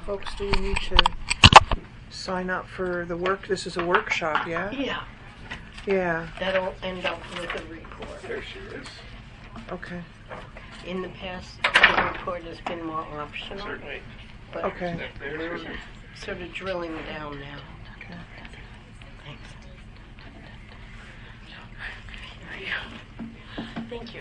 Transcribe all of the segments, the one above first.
Folks, do we need to sign up for the work? This is a workshop, yeah? Yeah, Yeah. that'll end up with a report. There she is. Okay. In the past, the report has been more optional, Certainly. but Okay. There it is. we're sort of drilling down now. Okay. Thanks. Thank you.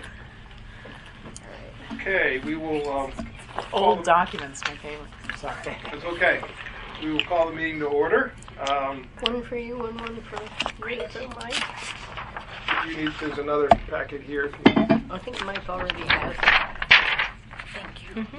Okay, we will. Old documents, my favorite. Sorry. It's okay. We will call the meeting to order. One for you and one for Mike. There's another packet here. I think Mike already has. Thank you.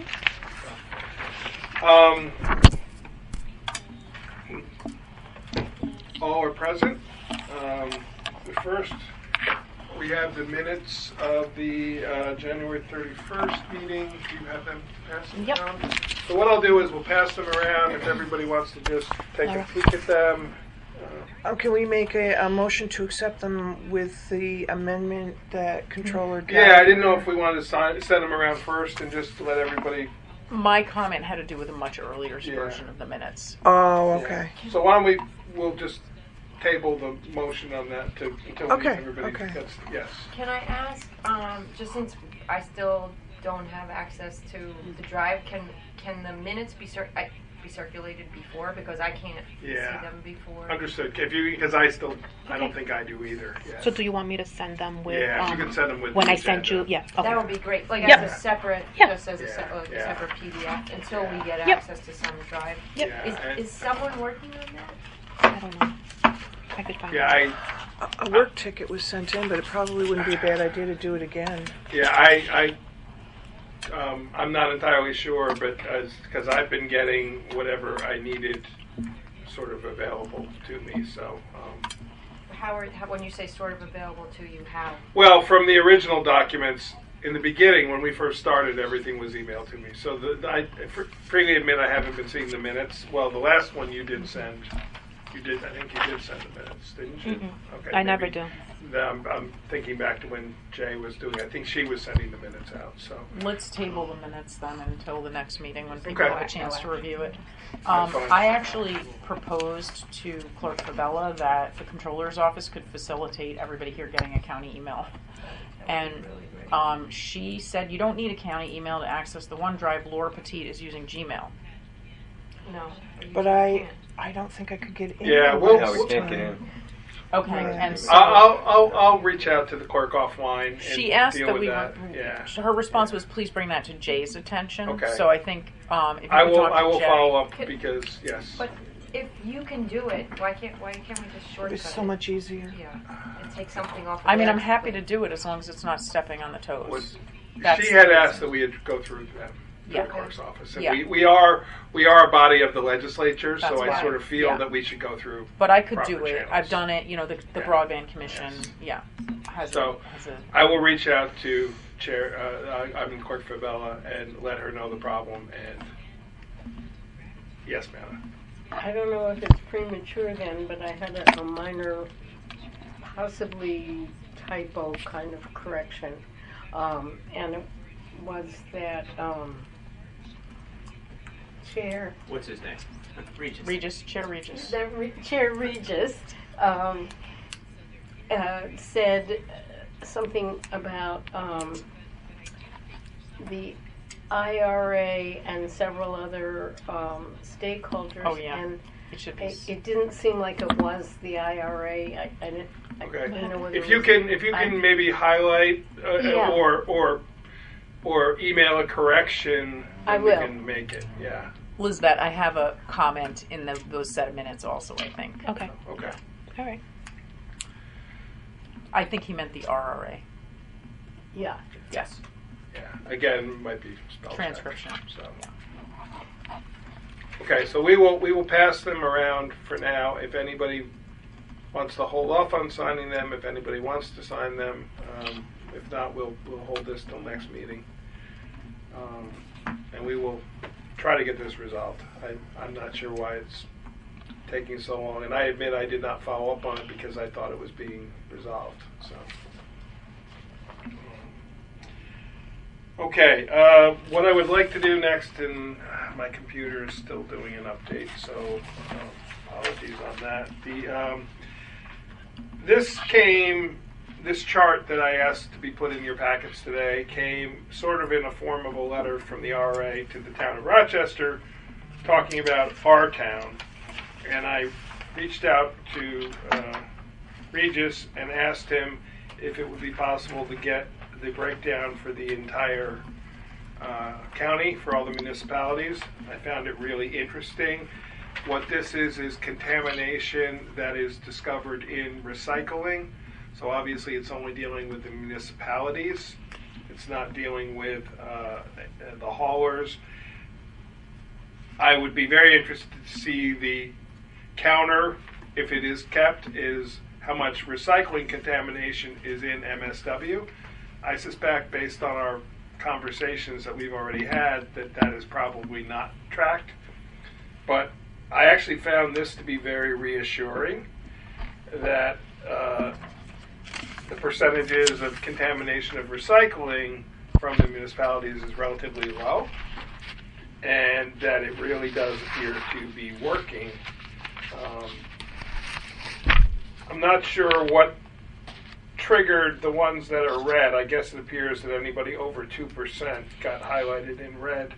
All are present. The first, we have the minutes of the January 31st meeting. Do you have them passed Yep. around? So what I'll do is we'll pass them around if everybody wants to just take a peek at them. Can we make a motion to accept them with the amendment that Controller Gallagher... Yeah, I didn't know if we wanted to send them around first and just let everybody... My comment had to do with a much earlier Yeah. version of the minutes. Oh, okay. Yeah. So why don't we'll just table the motion on that until everybody okay. gets... Yes. Can I ask, just since I still don't have access to the drive, can the minutes be circulated before, because I can't see them before? Understood. Because I don't think I do either. Yeah. So do you want me to send them with? Yeah, you can send them with when the I send you. agenda. Yeah. Okay. That would be great, like Yep. as a separate, Yep. just as a separate PDF, until we get Yep. access to some drive. Yep. Yeah, Is someone working on that? I don't know. I could find. Yeah, out. A work ticket was sent in, but it probably wouldn't be a bad idea to do it again. I'm not entirely sure, but because I've been getting whatever I needed sort of available to me, so... How when you say sort of available to you, how? Well, from the original documents, in the beginning, when we first started, everything was emailed to me. So I freely admit I haven't been seeing the minutes. Well, the last one you did send, I think you did send the minutes, didn't you? Mm-mm. Okay, I never maybe. do. I'm thinking back to when Jay was doing it. I think she was sending the minutes out. So Let's table the minutes then until the next meeting when people Okay. have a chance to review it. That's fine. I actually proposed to Clerk Favela that the Controller's Office could facilitate everybody here getting a county email. And she said you don't need a county email to access the OneDrive. Laura Petit is using Gmail. No. But I don't think I could get in. Yeah, last can't get time. in. Okay, Yeah. and so I'll reach out to the clerk offline and she asked deal that with we. that. Yeah. Her response was, "Please bring that to Jay's attention." Okay. So I think if you I could will. talk to I will Jay, follow up because yes. But if you can do it, why can't we just shortcut It's so it? much easier. Yeah, and take something off. I mean, I'm happy to do it as long as it's not stepping on the toes. That's She had the asked reason. that we had go through them. To Yeah. the clerk's office. And Yeah. we are a body of the legislature, That's so I why. sort of feel Yeah. that we should go through. But I could proper do it. channels. I've done it. You know, the Yeah. Broadband Commission, Yes. has So, a. I will reach out to Clerk Favela and let her know the problem. And yes, ma'am. I don't know if it's premature then, but I had a minor, possibly typo kind of correction. And it was that Chair What's his name? Regis. Chair Regis. Chair Regis said something about the IRA and several other stakeholders. Oh, yeah. And It should be. it didn't seem like it was the IRA. I didn't know whether If it you was- can maybe highlight Yeah. or email a correction, I then we will. can make it. Yeah. Lizbeth, I have a comment in those set of minutes also, I think. Okay. Okay. All right. I think he meant the RRA. Yeah. Yes. Yeah. Again, might be spell check, Transcription. So. Okay, so we will pass them around for now. If anybody wants to hold off on signing them, if anybody wants to sign them, if not, we'll hold this till next meeting, and we will try to get this resolved. I'm not sure why it's taking so long, and I admit I did not follow up on it because I thought it was being resolved. So. Okay, what I would like to do next, and my computer is still doing an update, so apologies on that. This chart that I asked to be put in your packets today came sort of in a form of a letter from the RA to the town of Rochester, talking about our town. And I reached out to Regis and asked him if it would be possible to get the breakdown for the entire county, for all the municipalities. I found it really interesting. What this is contamination that is discovered in recycling. So obviously it's only dealing with the municipalities. It's not dealing with the haulers. I would be very interested to see the counter, if it is kept, is how much recycling contamination is in MSW. I suspect, based on our conversations that we've already had, that is probably not tracked. But I actually found this to be very reassuring, that the percentages of contamination of recycling from the municipalities is relatively low, and that it really does appear to be working. I'm not sure what triggered the ones that are red. I guess it appears that anybody over 2% got highlighted in red.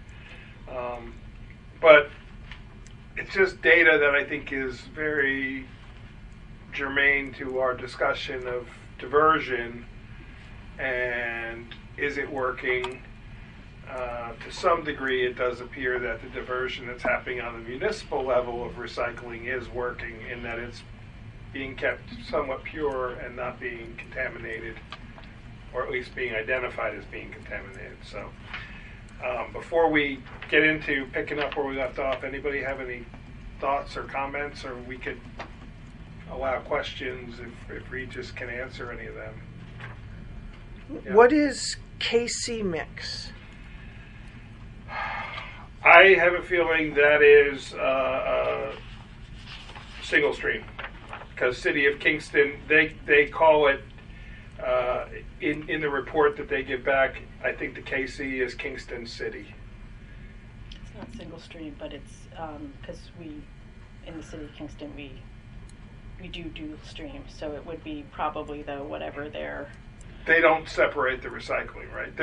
But it's just data that I think is very germane to our discussion of diversion, and is it working? To some degree, it does appear that the diversion that's happening on the municipal level of recycling is working, in that it's being kept somewhat pure and not being contaminated, or at least being identified as being contaminated. So before we get into picking up where we left off, anybody have any thoughts or comments, or we could allow questions if Regis can answer any of them. Yeah. What is KC Mix? I have a feeling that is single stream, because City of Kingston, they call it in the report that they give back. I think the KC is Kingston City. It's not single stream, but it's because we in the City of Kingston we do dual stream, so it would be probably whatever they're. They don't separate the recycling, right?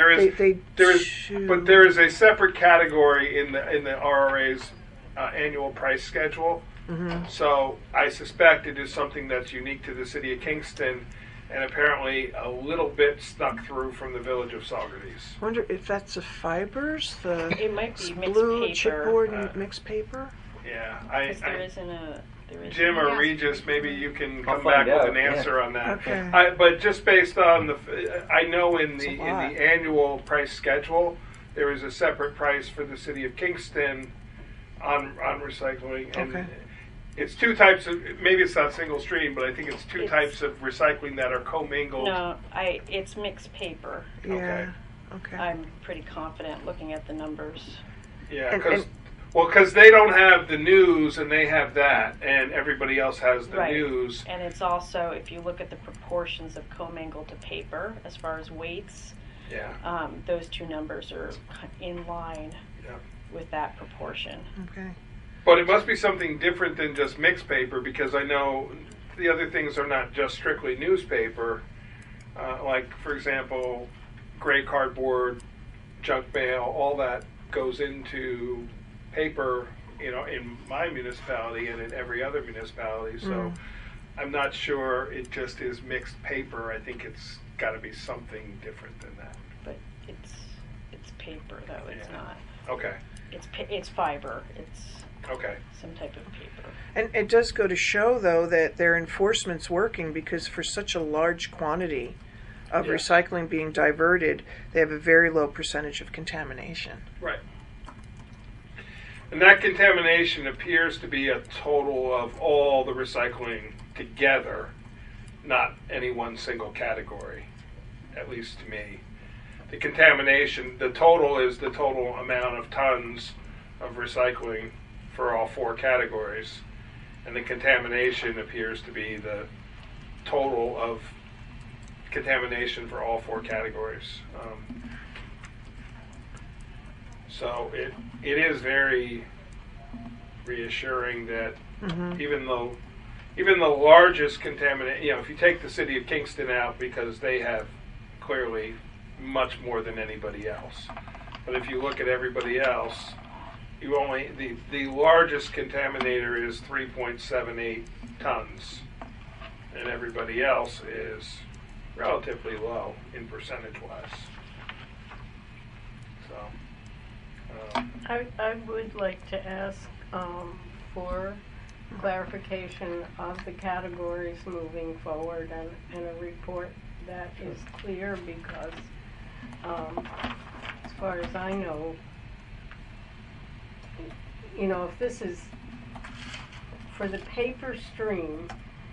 But there is a separate category in the RRA's annual price schedule. Mm-hmm. So I suspect it is something that's unique to the City of Kingston, and apparently a little bit snuck through from the village of Saugerties. I wonder if that's the fibers, It might be mixed blue paper. chipboard and mixed paper. Yeah, Because there isn't a. Jim or Regis, maybe you can I'll come back find with out, an answer on that. Okay. But just based on I know in It's a the lot. annual price schedule, there is a separate price for the City of Kingston on recycling, and Okay. it's two types of. Maybe it's not single stream, but I think it's two types of recycling that are commingled. No, it's mixed paper. Yeah. Okay. I'm pretty confident looking at the numbers. Yeah, And- because they don't have the news and they have that, and everybody else has the Right. news. And it's also, if you look at the proportions of commingled to paper as far as weights, Yeah. those two numbers are in line Yeah. with that proportion. Okay. But it must be something different than just mixed paper, because I know the other things are not just strictly newspaper. Like, for example, gray cardboard, junk mail, all that goes into paper, in my municipality and in every other municipality. So I'm not sure it just is mixed paper. I think it's got to be something different than that. But it's paper, though. It's Yeah. not. Okay. It's fiber. It's Okay. some type of paper. And it does go to show, though, that their enforcement's working, because for such a large quantity of Yeah. recycling being diverted, they have a very low percentage of contamination. Right. And that contamination appears to be a total of all the recycling together, not any one single category, at least to me. The contamination, the total is the total amount of tons of recycling for all four categories, and the contamination appears to be the total of contamination for all four categories. So it is very reassuring that even the largest contaminant, if you take the city of Kingston out, because they have clearly much more than anybody else. But if you look at everybody else, the largest contaminator is 3.78 tons, and everybody else is relatively low in percentage-wise. So, I would like to ask for clarification of the categories moving forward and a report that is clear, because as far as I know, if this is for the paper stream,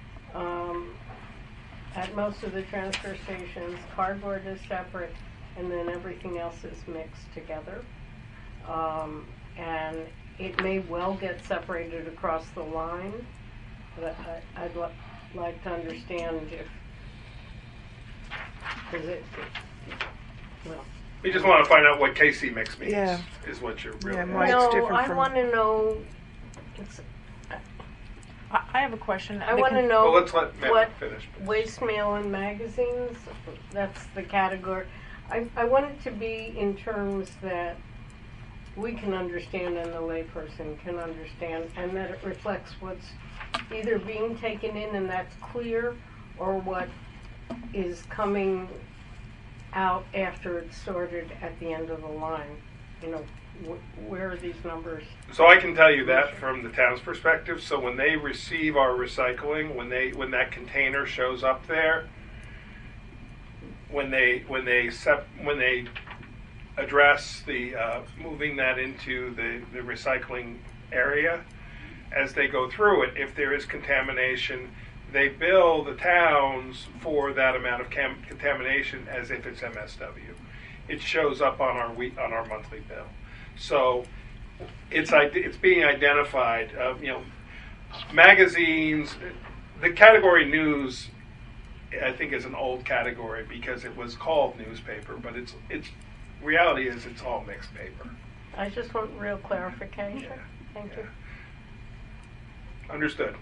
at most of the transfer stations, cardboard is separate and then everything else is mixed together. And it may well get separated across the line, but I'd like to understand we just want to find out what KC mix means, is what you're really why it's different I from... want to know. I have a question. I want to know Well, let's let Matt finish. Waste mail and magazines, that's the category. I want it to be in terms that we can understand and the layperson can understand, and that it reflects what's either being taken in and that's clear, or what is coming out after it's sorted at the end of the line. Where are these numbers? So I can tell you that from the town's perspective. So when they receive our recycling, when that container shows up there, when they address the moving that into the recycling area, as they go through it, if there is contamination, they bill the towns for that amount of contamination as if it's MSW. It shows up on our monthly bill. So it's being identified. Magazines, the category news, I think, is an old category because it was called newspaper, but it's reality is it's all mixed paper. I just want real clarification. Yeah. Thank you. Understood.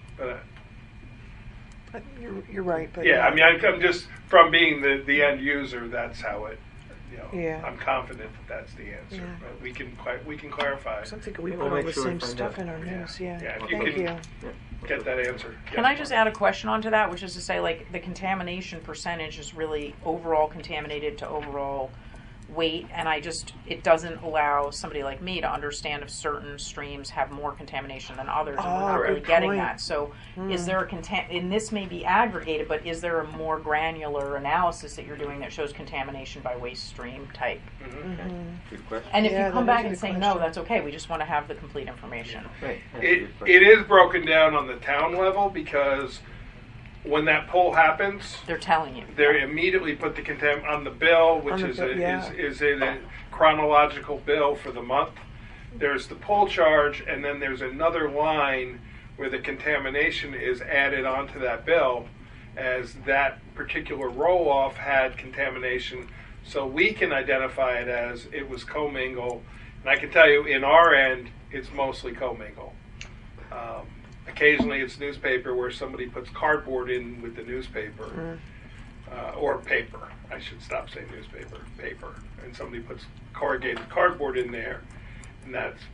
You're right, but I'm just from being the end user. That's how it. I'm confident that that's the answer. Yeah. But we can clarify. I think we We'll put all make the sure we same find stuff out. in our news. Yeah. If Thank you. Get that answer. Can I just add a question onto that, which is to say, like, the contamination percentage is really overall contaminated to overall weight, and it doesn't allow somebody like me to understand if certain streams have more contamination than others, and we're not really good getting point. that. So is there and this may be aggregated, but is there a more granular analysis that you're doing that shows contamination by waste stream type? Good question. And if Yeah, you come that back is a and good say question. no, that's okay. We just want to have the complete information. Right. It is broken down on the town level because when that pull happens, They're telling you. they immediately put the on the bill, which is in a chronological bill for the month. There's the pull charge, and then there's another line where the contamination is added onto that bill, as that particular roll-off had contamination, so we can identify it as it was commingle. And I can tell you, in our end, it's mostly commingle. Occasionally it's newspaper where somebody puts cardboard in with the newspaper, or paper. I should stop saying newspaper, paper. And somebody puts corrugated cardboard in there, and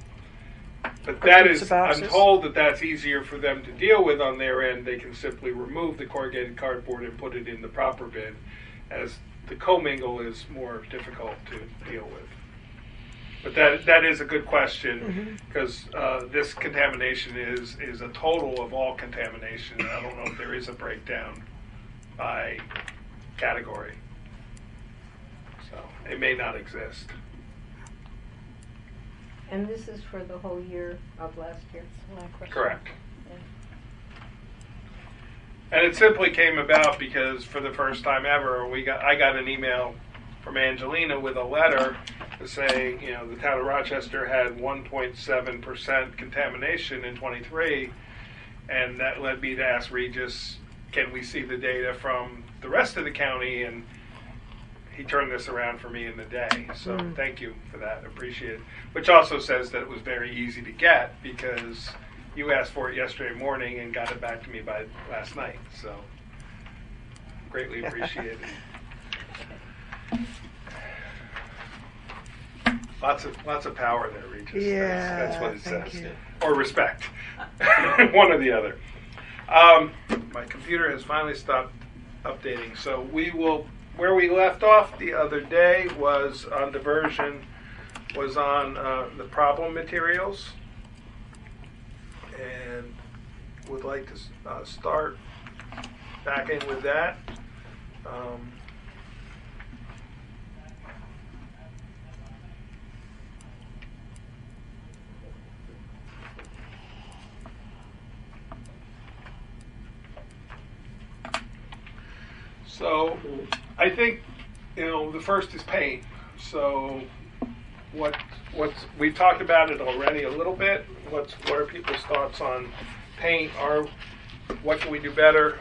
I'm told that's easier for them to deal with on their end. They can simply remove the corrugated cardboard and put it in the proper bin, as the commingle is more difficult to deal with. But that is a good question, because this contamination is a total of all contamination. I don't know if there is a breakdown by category. So it may not exist. And this is for the whole year of last year? Correct. And it simply came about because for the first time ever, I got an email from Angelina with a letter saying, the town of Rochester had 1.7% contamination in 23, and that led me to ask Regis, can we see the data from the rest of the county? And he turned this around for me in the day. So thank you for that. Appreciate it. Which also says that it was very easy to get because you asked for it yesterday morning and got it back to me by last night. So greatly appreciated. Lots of power there, Regis. Yeah, that's what it thank says. you. Or respect. One or the other. My computer has finally stopped updating. So where we left off the other day was on diversion, was on the problem materials. And would like to start back in with that. So I think, the first is paint. So what's we've talked about it already a little bit. What are people's thoughts on paint? What can we do better?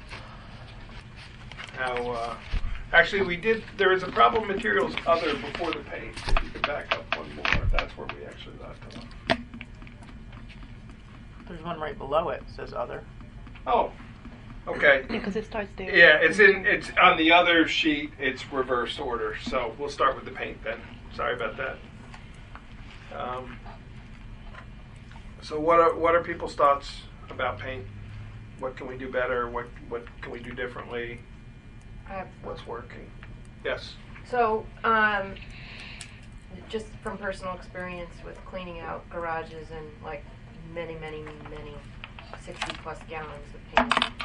How actually there is a problem materials other before the paint. If you could back up one more, that's where we actually left off. There's one right below it. It says other. Oh, okay. Yeah, because it starts there. Yeah, it's on the other sheet. It's reverse order. So we'll start with the paint then. Sorry about that. So what are people's thoughts about paint? What can we do better? What can we do differently? What's working? Yes. So, just from personal experience with cleaning out garages and like many 60 plus gallons of paint.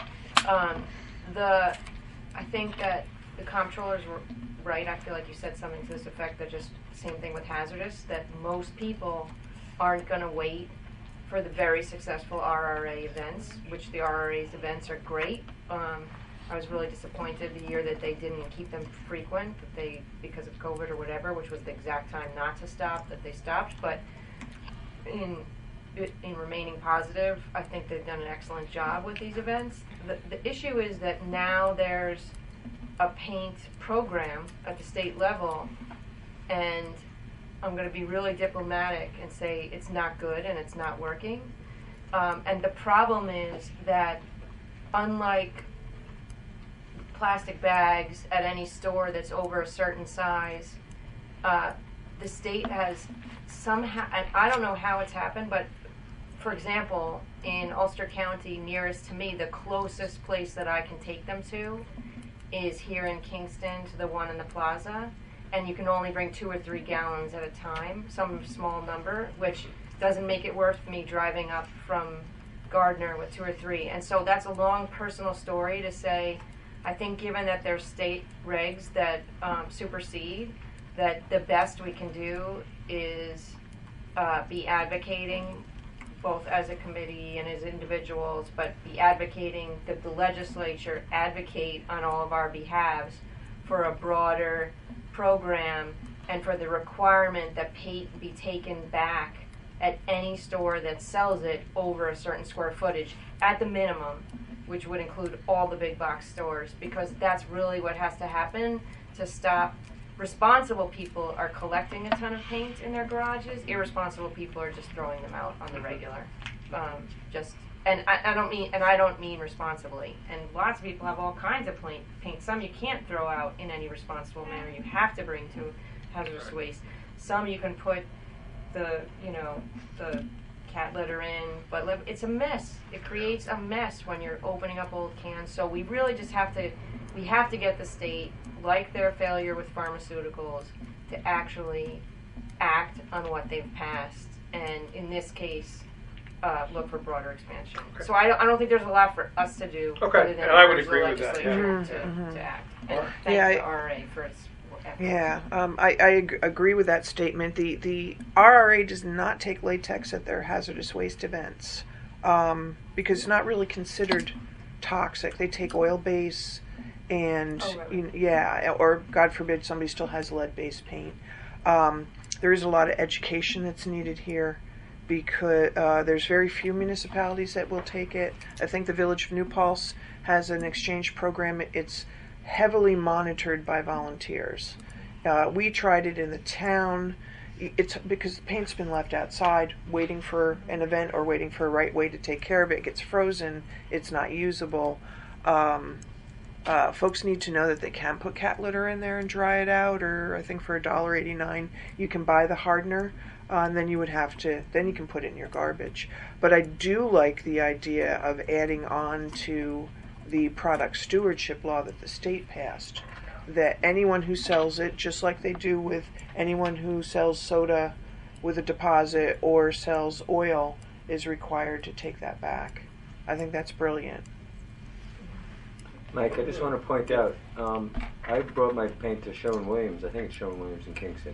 I think that the comptrollers were right. I feel like you said something to this effect that just same thing with hazardous, that most people aren't going to wait for the very successful RRA events, which the RRA's events are great. I was really disappointed the year that they didn't keep them frequent, because of COVID or whatever, which was the exact time not to stop, that they stopped. But in remaining positive, I think they've done an excellent job with these events. The issue is that now there's a paint program at the state level, and I'm going to be really diplomatic and say it's not good and it's not working. And the problem is that unlike plastic bags at any store that's over a certain size, the state has somehow, and I don't know how it's happened, but for example, in Ulster County, nearest to me, the closest place that I can take them to is here in Kingston, to the one in the plaza, and you can only bring 2 or 3 gallons at a time, some small number, which doesn't make it worth me driving up from Gardner with 2 or 3. And so that's a long personal story to say, I think given that there's state regs that supersede, that the best we can do is be advocating, both as a committee and as individuals, but be advocating that the legislature advocate on all of our behalves for a broader program and for the requirement that paint be taken back at any store that sells it over a certain square footage at the minimum, which would include all the big box stores, because that's really what has to happen to stop. Responsible people are collecting a ton of paint in their garages. Irresponsible people are just throwing them out on the regular. I don't mean responsibly. And lots of people have all kinds of paint. Some you can't throw out in any responsible manner. You have to bring to hazardous waste. Some you can put the cat litter in, but it's a mess. It creates a mess when you're opening up old cans. So we really just have to get the state, like their failure with pharmaceuticals, to actually act on what they've passed, and in this case, look for broader expansion. Okay. So I don't think there's a lot for us to do. Okay, and I would agree with that. To act. And thank the RRA for its effort. Yeah, I agree with that statement. The RRA does not take latex at their hazardous waste events because it's not really considered toxic. They take oil base. And or God forbid somebody still has lead-based paint. There is a lot of education that's needed here because there's very few municipalities that will take it. I think the Village of New Paltz has an exchange program. It's heavily monitored by volunteers. We tried it in the town. It's because the paint's been left outside waiting for an event or waiting for a right way to take care of it. It gets frozen. It's not usable. Folks need to know that they can put cat litter in there and dry it out, or I think for $1.89 you can buy the hardener, and then you can put it in your garbage. But I do like the idea of adding on to the product stewardship law that the state passed, that anyone who sells it, just like they do with anyone who sells soda with a deposit or sells oil, is required to take that back. I think that's brilliant. Mike, I just want to point out, I brought my paint to Sherwin-Williams. I think it's Sherwin-Williams in Kingston,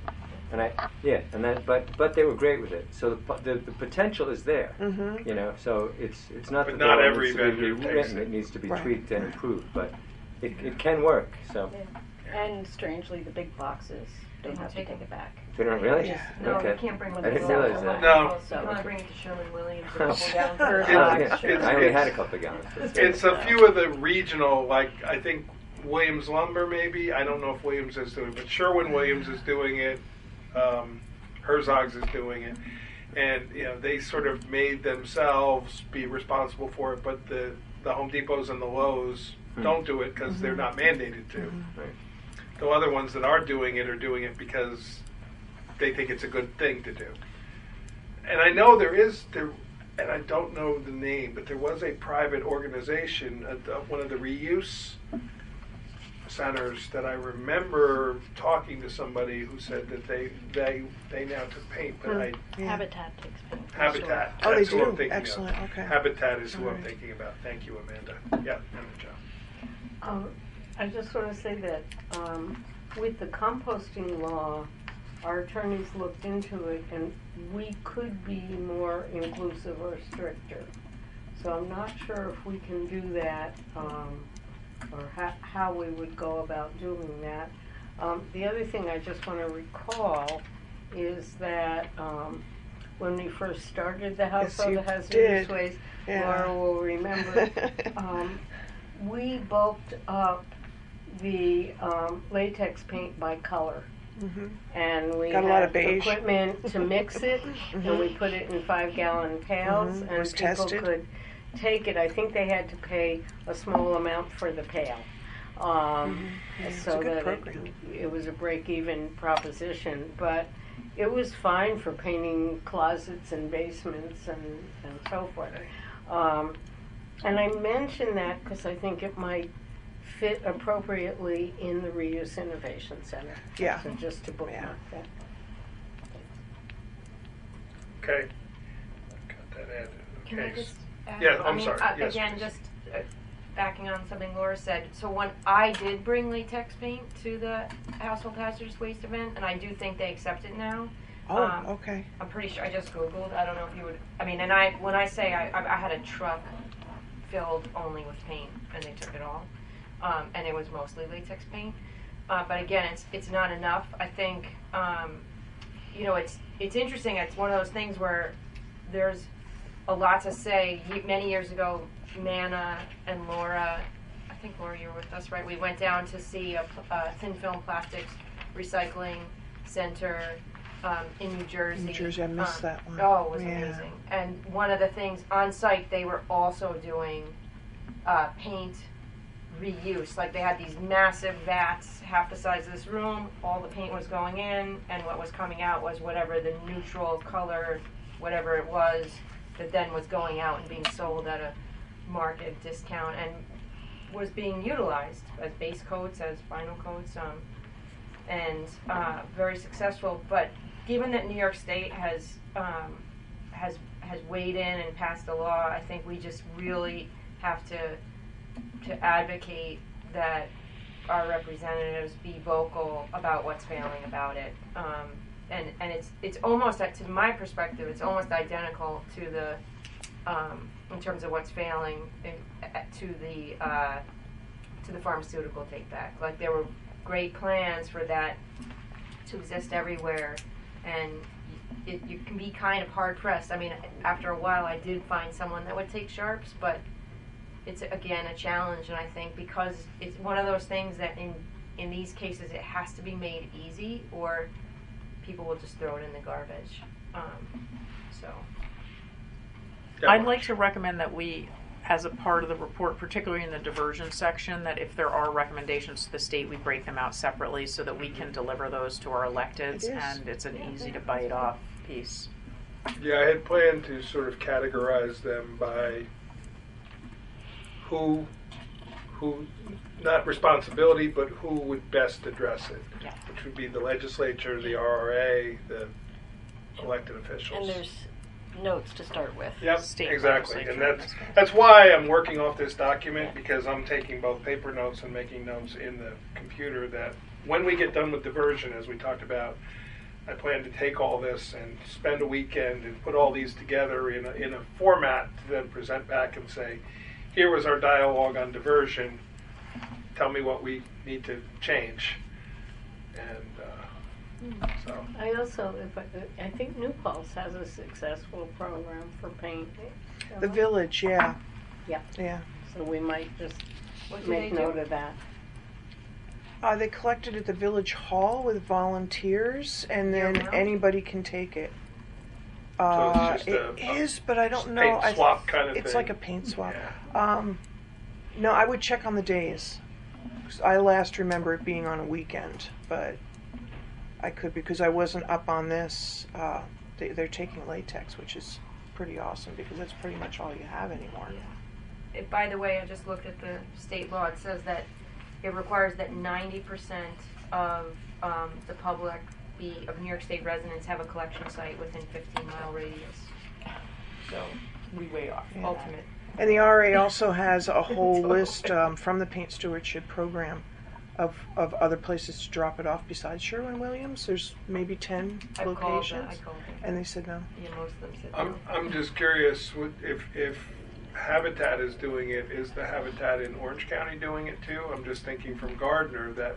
but they were great with it. So the potential is there, you know. So it's not But that not the law every needs to be vendor takes rewritten. it. It needs to be Right. tweaked and improved, but it can work. So And strangely, the big boxes don't have to take it back. they don't really. Yeah. No, Okay. you can't bring one I to didn't sell. realize that. No. You can only bring it to Sherwin-Williams a couple gallons Or per a box. box, sure. I only had a couple of gallons. It's a few of the regional, like I think Williams Lumber maybe. I don't know if Williams is doing it, but Sherwin-Williams is doing it. Herzog's is doing it. And, you know, they sort of made themselves be responsible for it, but the Home Depots and the Lowe's don't do it because they're not mandated to. Right. The other ones that are doing it because they think it's a good thing to do. And I know there, and I don't know the name, but there was a private organization, one of the reuse centers, that I remember talking to somebody who said that they now took paint, but Yeah. Habitat takes paint. Habitat. Oh, they That's who I'm do? thinking Excellent, of. okay. Habitat is who I'm Alright. thinking about. Thank you, Amanda. Yeah, Amanda Jo. I just want to say that with the composting law, our attorneys looked into it, and we could be more inclusive or stricter. So I'm not sure if we can do that, or how we would go about doing that. The other thing I just want to recall is that when we first started the House Yes, of you the Hazardous did. Waste, Yeah. Laura will remember, we bulked up the latex paint by color. Mhm. And we Got a had lot of beige. equipment to mix it, and we put it in 5-gallon pails, Mhm. and Was people tested. could take it. I think they had to pay a small amount for the pail. Yeah, it's So a good that program. it was a break-even proposition, but it was fine for painting closets and basements and so forth. And I mention that because I think it might fit appropriately in the Reuse Innovation Center. Yeah. So just to bookmark that. Okay. Got that added. Can I Okay. just add? Yeah, I I'm mean, sorry. Yes, again, please. just backing on something Laura said. So when I did bring latex paint to the household hazardous waste event, and I do think they accept it now. Oh, okay. I'm pretty sure. I just Googled. I don't know if you would. I mean, and when I say I had a truck filled only with paint, and they took it all, and it was mostly latex paint. But again, it's not enough. I think it's interesting. It's one of those things where there's a lot to say. Many years ago, Nana and Laura, I think Laura, you were with us, right? We went down to see a thin film plastics recycling center in New Jersey. New Jersey, I missed that one. Oh, it was Yeah. amazing. And one of the things on site, they were also doing paint reuse. Like they had these massive vats, half the size of this room. All the paint was going in, and what was coming out was whatever the neutral color, whatever it was, that then was going out and being sold at a market discount and was being utilized as base coats, as final coats, and very successful. But given that New York State has weighed in and passed a law, I think we just really have to advocate that our representatives be vocal about what's failing about it. And it's almost, to my perspective, it's almost identical to the in terms of what's failing to the pharmaceutical take back. Like there were great plans for that to exist everywhere, and you can be kind of hard pressed. I mean, after a while, I did find someone that would take sharps, but it's again a challenge, and I think because it's one of those things that in these cases it has to be made easy, or people will just throw it in the garbage. So I'd like to recommend that we, as a part of the report, particularly in the diversion section, that if there are recommendations to the state, we break them out separately so that we can deliver those to our electeds, and it's an easy to bite off piece. Yeah, I had planned to sort of categorize them by who not responsibility, but who would best address it, Yeah. which would be the legislature, the RRA, the elected officials. And there's notes to start with. Yep, State exactly, and legislature. that's why I'm working off this document, because I'm taking both paper notes and making notes in the computer. That when we get done with diversion, as we talked about, I plan to take all this and spend a weekend and put all these together in a format to then present back and say, here was our dialogue on diversion. Tell me what we need to change, and so. I also, I think New Paltz has a successful program for paint. The village, yeah. Yeah. Yeah. So we might just what do make they do? note of that. They collected at the village hall with volunteers, and then Year-round? anybody can take it. So it's just It is, but I don't know. paint swap kind of it's thing. like a paint swap. Yeah. No, I would check on the days. 'Cause I last remember it being on a weekend, but I could, because I wasn't up on this. They're taking latex, which is pretty awesome, because that's pretty much all you have anymore. By the way, I just looked at the state law. It says that it requires that 90% of the public of New York State residents have a collection site within 15-mile radius. So, We way off. Yeah. ultimate. And the RA also has a whole list from the Paint Stewardship Program of other places to drop it off besides Sherwin-Williams. There's maybe 10 I locations. called them. And they said no. Yeah, most of them said I'm just curious if Habitat is doing it. Is the Habitat in Orange County doing it too? I'm just thinking from Gardner that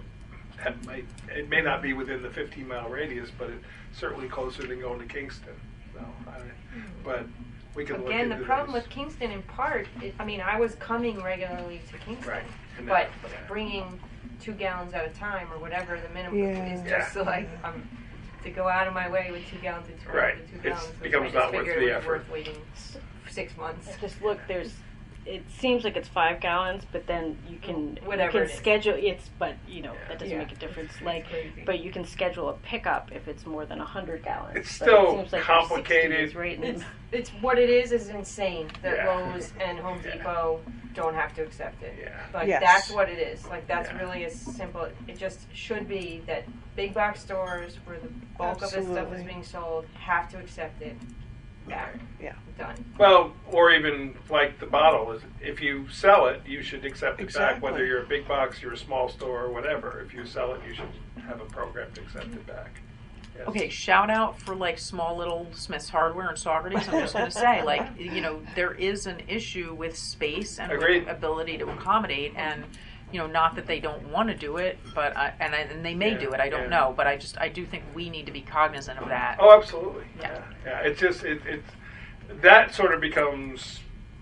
it may not be within the 15-mile radius, but it's certainly closer than going to Kingston. So, but we can look Again, into the problem this. with Kingston, in part, I was coming regularly to Kingston, Right. And but that- bringing 2 gallons at a time or whatever the minimum Yeah. is just like to go out of my way with 2 gallons and 2 Right. gallons and 2 It's gallons. which becomes I just not worth figured the it was effort. worth waiting 6 months. Just look, it seems like it's 5 gallons, but then you can Whatever you it can is. schedule that doesn't Yeah. make a difference. It's Like, crazy. but you can schedule a pickup if it's more than 100 gallons. It's But still it seems like there's 60 complicated. right? It's what it is insane that Yeah. Lowe's and Home Yeah. Depot don't have to accept it. Yeah. Like Yes. that's what it is. Like that's Yeah. really as simple. It just should be that big box stores where the bulk of this stuff Absolutely. is being sold have to accept it. Back. Yeah. Done. Well, or even like the bottle is, if you sell it, you should accept it back. Exactly. Whether you're a big box, you're a small store, or whatever. If you sell it, you should have a program to accept it back. Yes. Okay, shout out for like small little Smith's Hardware and Saugerties. I'm just going to say, like, there is an issue with space and Agreed. with ability to accommodate, and not that they don't want to do it, but and they may Yeah, do it. I don't yeah. know, but I do think we need to be cognizant of that. Oh, absolutely. Yeah. Yeah. It's just it's that sort of becomes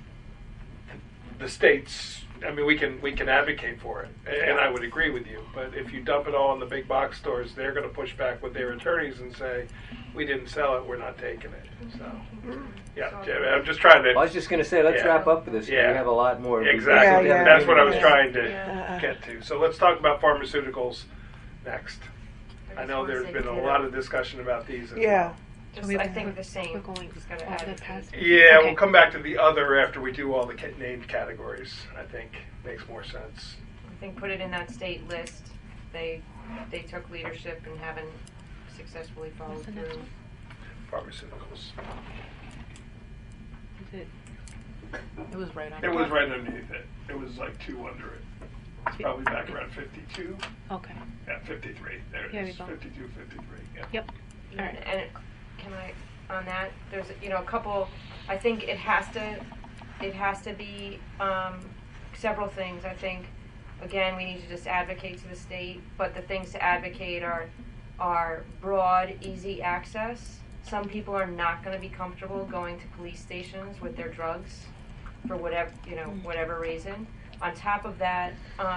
the state's. I mean, we can advocate for it, and I would agree with you. But if you dump it all in the big box stores, they're going to push back with their attorneys and say, "We didn't sell it. We're not taking it." So, yeah, Jim, I'm just trying to. I was just going to say, let's Yeah. wrap up for this. Yeah. We have a lot more. Exactly. Yeah, yeah. That's what I was Yeah. trying to Yeah. get to. So let's talk about pharmaceuticals next. I know there's been a lot of discussion about these. As Yeah. well. Just, We- I think the same. We're going Just gotta over add the it. past. Yeah, Okay. we'll come back to the other after we do all the named categories. I think makes more sense. I think put it in that state list. They took leadership and haven't successfully followed What's the next through. one? Pharmaceuticals. Is it It was right on. It was right underneath it. It was like 2 under it. It's probably back around 52. okay? Yeah, 53. There it Here we is. go. 52, 53. Yeah. Yep. All right. And can I on that? There's a couple. I think it has to be several things. I think again we need to just advocate to the state, but the things to advocate are broad, easy access. Some people are not going to be comfortable going to police stations with their drugs. for whatever reason. On top of that,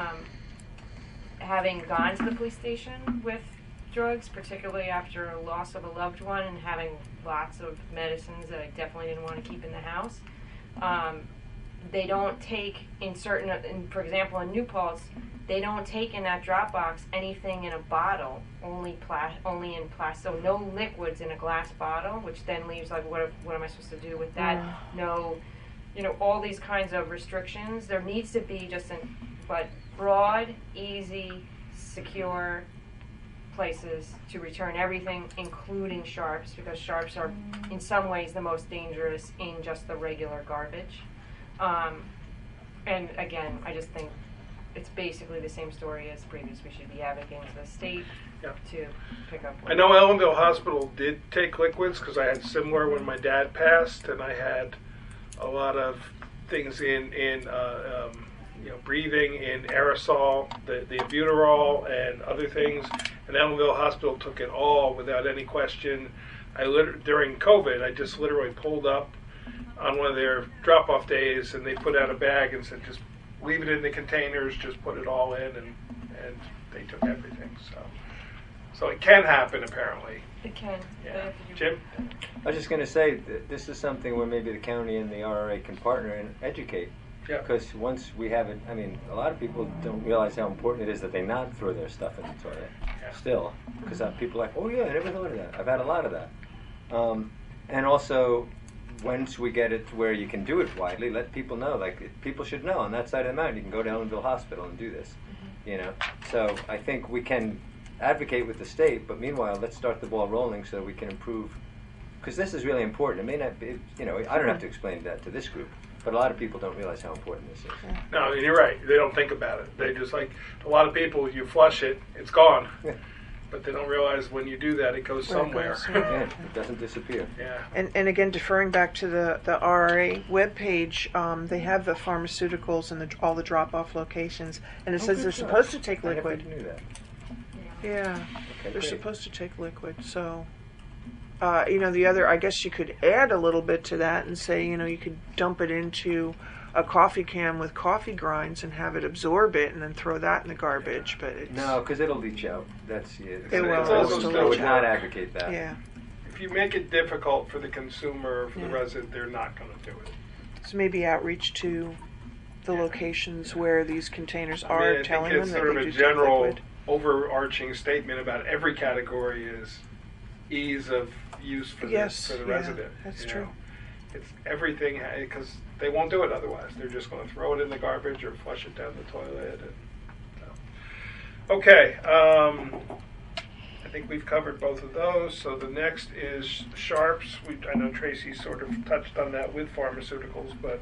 having gone to the police station with drugs, particularly after a loss of a loved one, and having lots of medicines that I definitely didn't want to keep in the house. They don't take for example, in New Paltz, they don't take in that drop box anything in a bottle, only in plastic. So no liquids in a glass bottle, which then leaves like, what am I supposed to do with that? No, all these kinds of restrictions. There needs to be but broad, easy, secure places to return everything, including sharps, because sharps are in some ways the most dangerous in just the regular garbage. And again, I just think it's basically the same story as previous. We should be advocating to the state to pick up. I know Ellenville Hospital did take liquids because I had similar when my dad passed, and I had a lot of things in breathing in aerosol, the albuterol and other things. And Ellenville Hospital took it all without any question. During COVID, I just literally pulled up on one of their drop-off days, and they put out a bag and said, just leave it in the containers, just put it all in, and they took everything. So it can happen, apparently. It can. Yeah. Jim? I was just going to say that this is something where maybe the county and the RRA can partner and educate. Yeah. Because once we have it, a lot of people don't realize how important it is that they not throw their stuff in the toilet. Yeah. Still, because people are like, oh yeah, I never thought of that. I've had a lot of that. And also, once we get it to where you can do it widely, let people know. Like, people should know on that side of the mountain, you can go to Ellenville Hospital and do this. So I think we can advocate with the state, but meanwhile, let's start the ball rolling so we can improve. Because this is really important. It may not be, I don't have to explain that to this group, but a lot of people don't realize how important this is. No, you're right. They don't think about it. They just a lot of people, you flush it, it's gone. Yeah. But they don't realize when you do that, it goes somewhere. Yeah, it doesn't disappear. Yeah. And again, deferring back to the RRA webpage, they have the pharmaceuticals and all the drop-off locations, and it says they're supposed to take I never liquid. knew that. Yeah, Okay, they're great. supposed to take liquid. So, the other, I guess you could add a little bit to that and say, you could dump it into a coffee can with coffee grinds and have it absorb it, and then throw that in the garbage. But it's, No, because it'll leach out. That's it. It will. It's also It'll still I would leach not out. advocate that. Yeah. If you make it difficult for the consumer, or for the Yeah. resident, they're not going to do it. So maybe outreach to the locations where these containers are, I telling think them it's that sort they of do a take general liquid. overarching statement about every category is ease of use for Yes, the yeah, resident. that's you true. know. It's everything, because they won't do it otherwise. They're just going to throw it in the garbage or flush it down the toilet. Okay, I think we've covered both of those. So the next is sharps. I know Tracy sort of touched on that with pharmaceuticals, but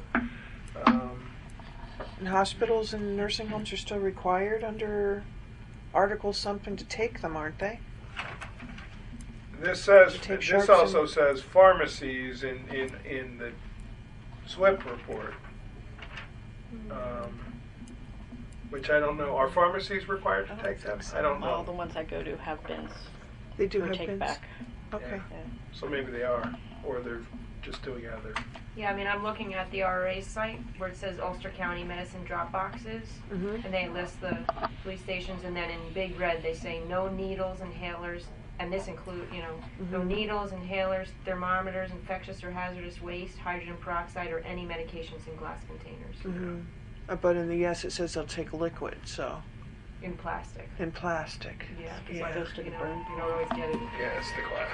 And hospitals and nursing homes are still required under Article something to take them, aren't they? this says To take this sharps also and- says pharmacies in the SWIP report, which I don't know. Are pharmacies required to take them? I don't All the know. ones I go to have bins They do or have take bins. back. Okay. Yeah. So maybe they are, or they're just doing other. Yeah, I'm looking at the RRA site where it says Ulster County medicine drop boxes, Mhm. and they list the police stations, and then in big red they say no needles, inhalers, and this include, no needles, inhalers, thermometers, infectious or hazardous waste, hydrogen peroxide, or any medications in glass containers Mhm. But in the yes, it says they'll take liquid, so in plastic. in plastic. Yeah, Yeah. like, Goes to the burn. you don't always get it. Yeah, it's the glass.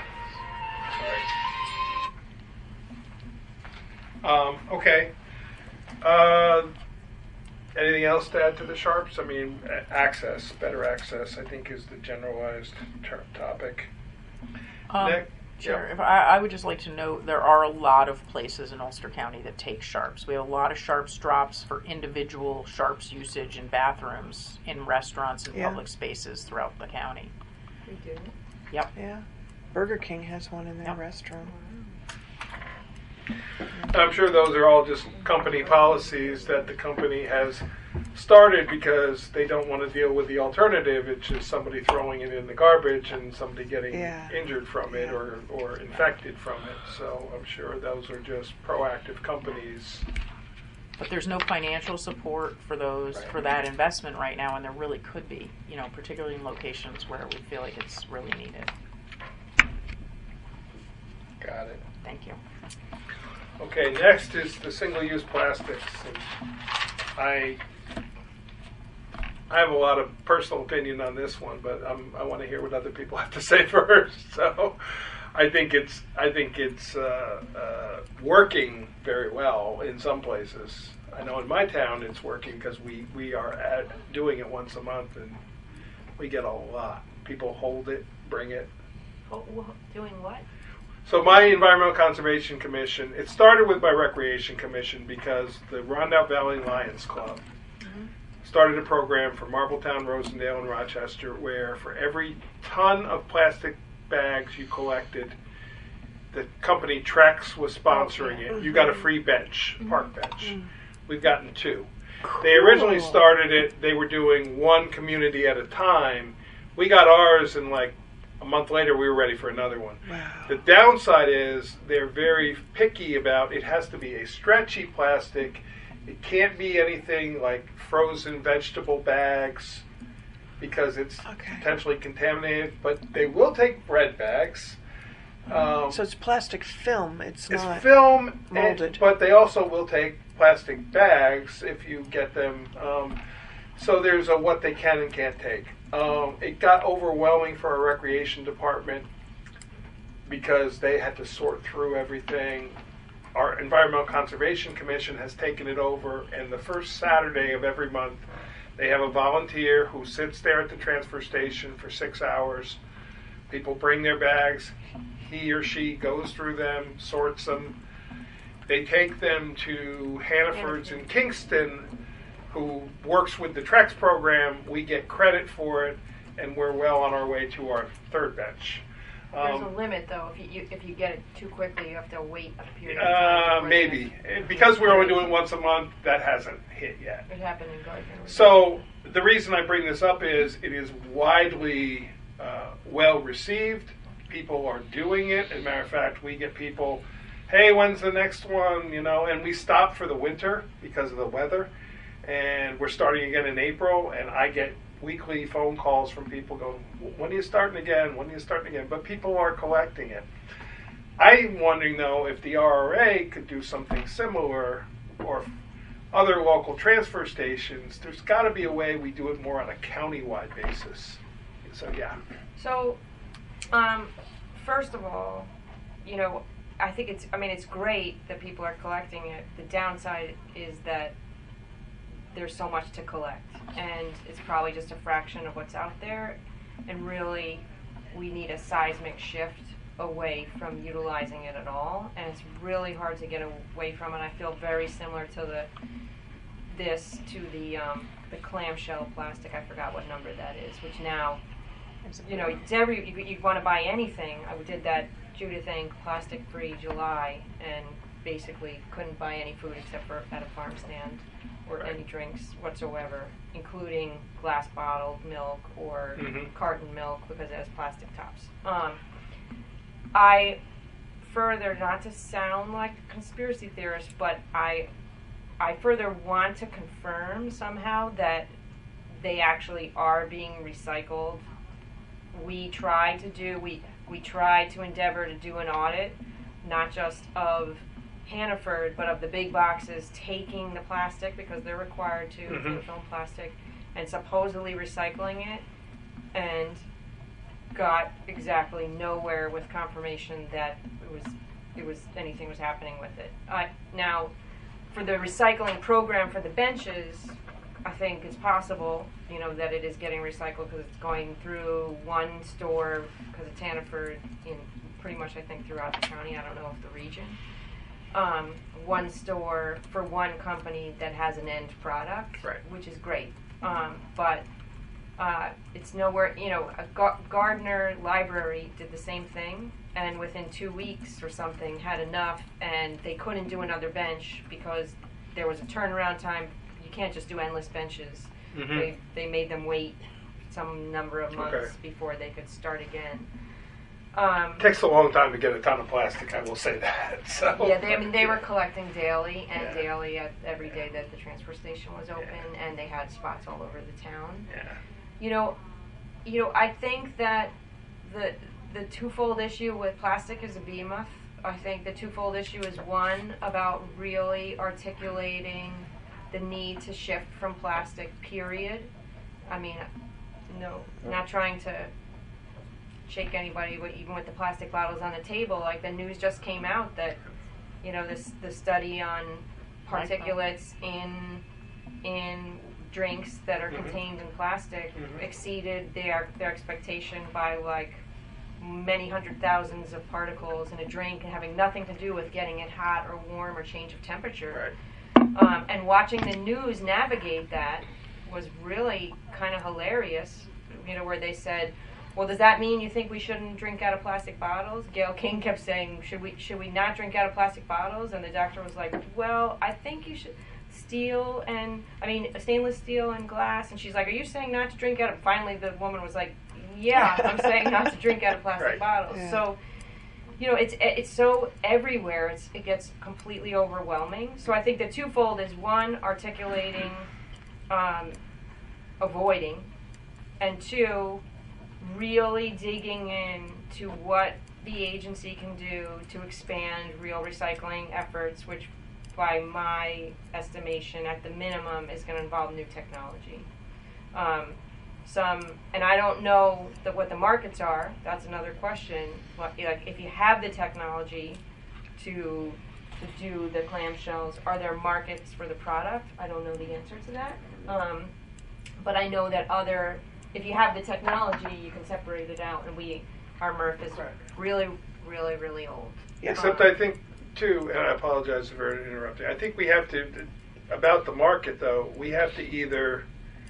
Okay. Anything else to add to the sharps? I mean, better access, I think, is the generalized topic. Nick? Sure. Yeah. If I would just like to note there are a lot of places in Ulster County that take sharps. We have a lot of sharps drops for individual sharps usage in bathrooms, in restaurants, and Yeah. public spaces throughout the county. We do. Yep. Yeah. Burger King has one in their Yep. restaurant. I'm sure those are all just company policies that the company has started because they don't want to deal with the alternative. It's just somebody throwing it in the garbage and somebody getting Yeah. injured from it Yeah. or infected from it. So I'm sure those are just proactive companies But there's no financial support for those Right. for that investment right now, and there really could be, particularly in locations where we feel like it's really needed. Got it. Thank you. Okay, next is the single-use plastics. And I have a lot of personal opinion on this one, but I want to hear what other people have to say first. So, I think it's working very well in some places. I know in my town it's working because we are doing it once a month, and we get a lot. People hold it, bring it. Doing what? So my Environmental Conservation Commission, it started with my Recreation Commission because the Rondout Valley Lions Club started a program for Marbletown, Rosendale, and Rochester where for every ton of plastic bags you collected, the company Trex was sponsoring it. You got a free bench, park bench. We've gotten 2. They originally started it, they were doing one community at a time. We got ours and like a month later we were ready for another one. Wow. The downside is they're very picky about it has to be a stretchy plastic. It can't be anything like frozen vegetable bags because it's potentially contaminated, but they will take bread bags. So it's plastic film. It's not film, molded. but they also will take plastic bags if you get them. So there's a what they can and can't take. It got overwhelming for our recreation department because they had to sort through everything. Our Environmental Conservation Commission has taken it over, and the first Saturday of every month, they have a volunteer who sits there at the transfer station for 6 hours. People bring their bags. He or she goes through them, sorts them. They take them to Hannaford's in Kingston, who works with the Trex program. We get credit for it, and we're well on our way to our third bench. There's a limit, though. If you get it too quickly, you have to wait a period of time. Maybe. Because we're only doing it once a month, that hasn't hit yet. It happened in Gardner. So the reason I bring this up is it is widely well received. People are doing it. As a matter of fact, we get people, hey, when's the next one? And we stop for the winter because of the weather. And we're starting again in April, and I get weekly phone calls from people going, when are you starting again? When are you starting again? But people are collecting it. I'm wondering, though, if the RRA could do something similar, or other local transfer stations. There's got to be a way we do it more on a county-wide basis. So, yeah. So, first of all, I think it's great that people are collecting it. The downside is that there's so much to collect, and it's probably just a fraction of what's out there, and really we need a seismic shift away from utilizing it at all, and it's really hard to get away from it. I feel very similar to the clamshell plastic. I forgot what number that is, which now, it's you want to buy anything. I did that Judith Inc. plastic-free July, and basically couldn't buy any food except for at a farm stand, or any drinks whatsoever, including glass bottled milk or carton milk because it has plastic tops. I further, not to sound like a conspiracy theorist, but I further want to confirm somehow that they actually are being recycled. We try to endeavor to do an audit, not just of Hannaford, but of the big boxes taking the plastic because they're required to, thin film plastic, and supposedly recycling it, and got exactly nowhere with confirmation that anything was happening with it. Now, for the recycling program for the benches, I think it's possible, that it is getting recycled because it's going through one store, because it's Hannaford, in pretty much, I think, throughout the county. I don't know if the region. One store for one company that has an end product, which is great. But it's nowhere, Gardner Library did the same thing, and within 2 weeks or something had enough, and they couldn't do another bench because there was a turnaround time. You can't just do endless benches. They made them wait some number of months before they could start again. Takes a long time to get a ton of plastic, I will say that. So Yeah, they were collecting daily and Yeah. daily at every day that the transfer station was open, and they had spots all over the town. Yeah. You know, I think that the twofold issue with plastic is a behemoth. I think the twofold issue is one about really articulating the need to shift from plastic, period. I mean, no, not trying to shake anybody, but even with the plastic bottles on the table, like the news just came out that, you know, the study on particulates in drinks that are contained in plastic exceeded their expectation by like many hundred thousands of particles in a drink, and having nothing to do with getting it hot or warm or change of temperature. Right. And watching the news navigate that was really kind of hilarious, you know, where they said, well, does that mean you think we shouldn't drink out of plastic bottles? Gail King kept saying, should we not drink out of plastic bottles? And the doctor was like, well, I think you should stainless steel and glass. And she's like, are you saying not to drink out of? Finally, the woman was like, yeah, I'm saying not to drink out of plastic Right. bottles. Yeah. So, you know, it's so everywhere. It gets completely overwhelming. So I think the twofold is one, articulating, avoiding, and two, really digging into what the agency can do to expand real recycling efforts, which by my estimation at the minimum is going to involve new technology. And I don't know what the markets are. That's another question. Like, if you have the technology to do the clamshells, are there markets for the product? I don't know the answer to that. But I know that if you have the technology, you can separate it out. And our MRF is really, really, really old. Except I think, too, and I apologize for interrupting, I think we have to, about the market, though, we have to either,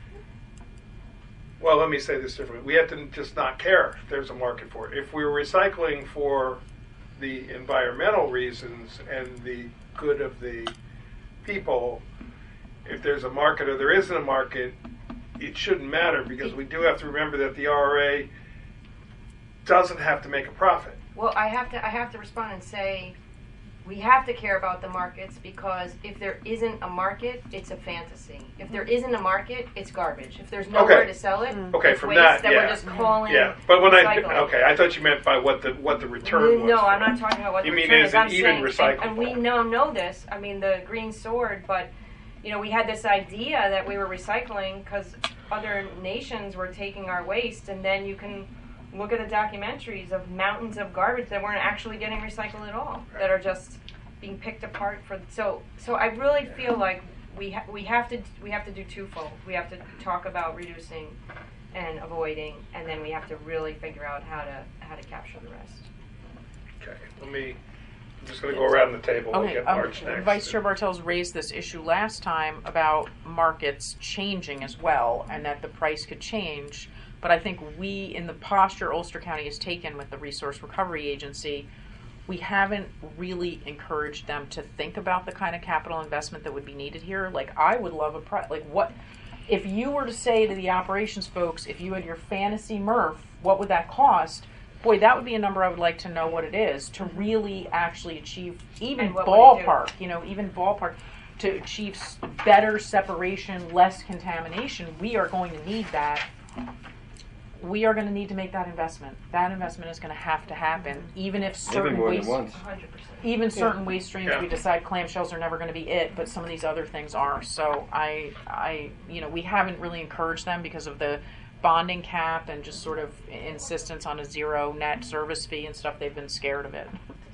well, let me say this differently. We have to just not care if there's a market for it. If we're recycling for the environmental reasons and the good of the people, if there's a market or there isn't a market, it shouldn't matter, because we do have to remember that the RRA doesn't have to make a profit. Well, I have to respond and say we have to care about the markets, because if there isn't a market, it's a fantasy. If there isn't a market, it's garbage. If there's nowhere to sell it, Okay, it's from waste that, we're just calling but when recycling. I thought you meant by what the return was. No, I'm not talking about what You the mean return is is. it I'm even saying, recyclable? and we know this. I mean, the Green Sword, but you know, we had this idea that we were recycling because other nations were taking our waste, and then you can look at the documentaries of mountains of garbage that weren't actually getting recycled at all, that are just being picked apart for. So I really feel like we have to do twofold. We have to talk about reducing and avoiding, and then we have to really figure out how to capture the rest. Okay, I'm just going to go around the table. We'll Okay, get March next. Vice Chair Bartels raised this issue last time about markets changing as well, and that the price could change. But I think in the posture Ulster County has taken with the Resource Recovery Agency, we haven't really encouraged them to think about the kind of capital investment that would be needed here. Like, I would love what if you were to say to the operations folks, if you had your fantasy MRF, what would that cost? Boy, that would be a number I would like to know what it is to really actually achieve even ballpark, to achieve better separation, less contamination. We are going to need that. We are going to need to make that investment. That investment is going to happen, even if certain more waste, than once. 100%. certain waste streams we decide clamshells are never going to be it, but some of these other things are. So we haven't really encouraged them because of the bonding cap and just sort of insistence on a zero net service fee and stuff. They've been scared of it.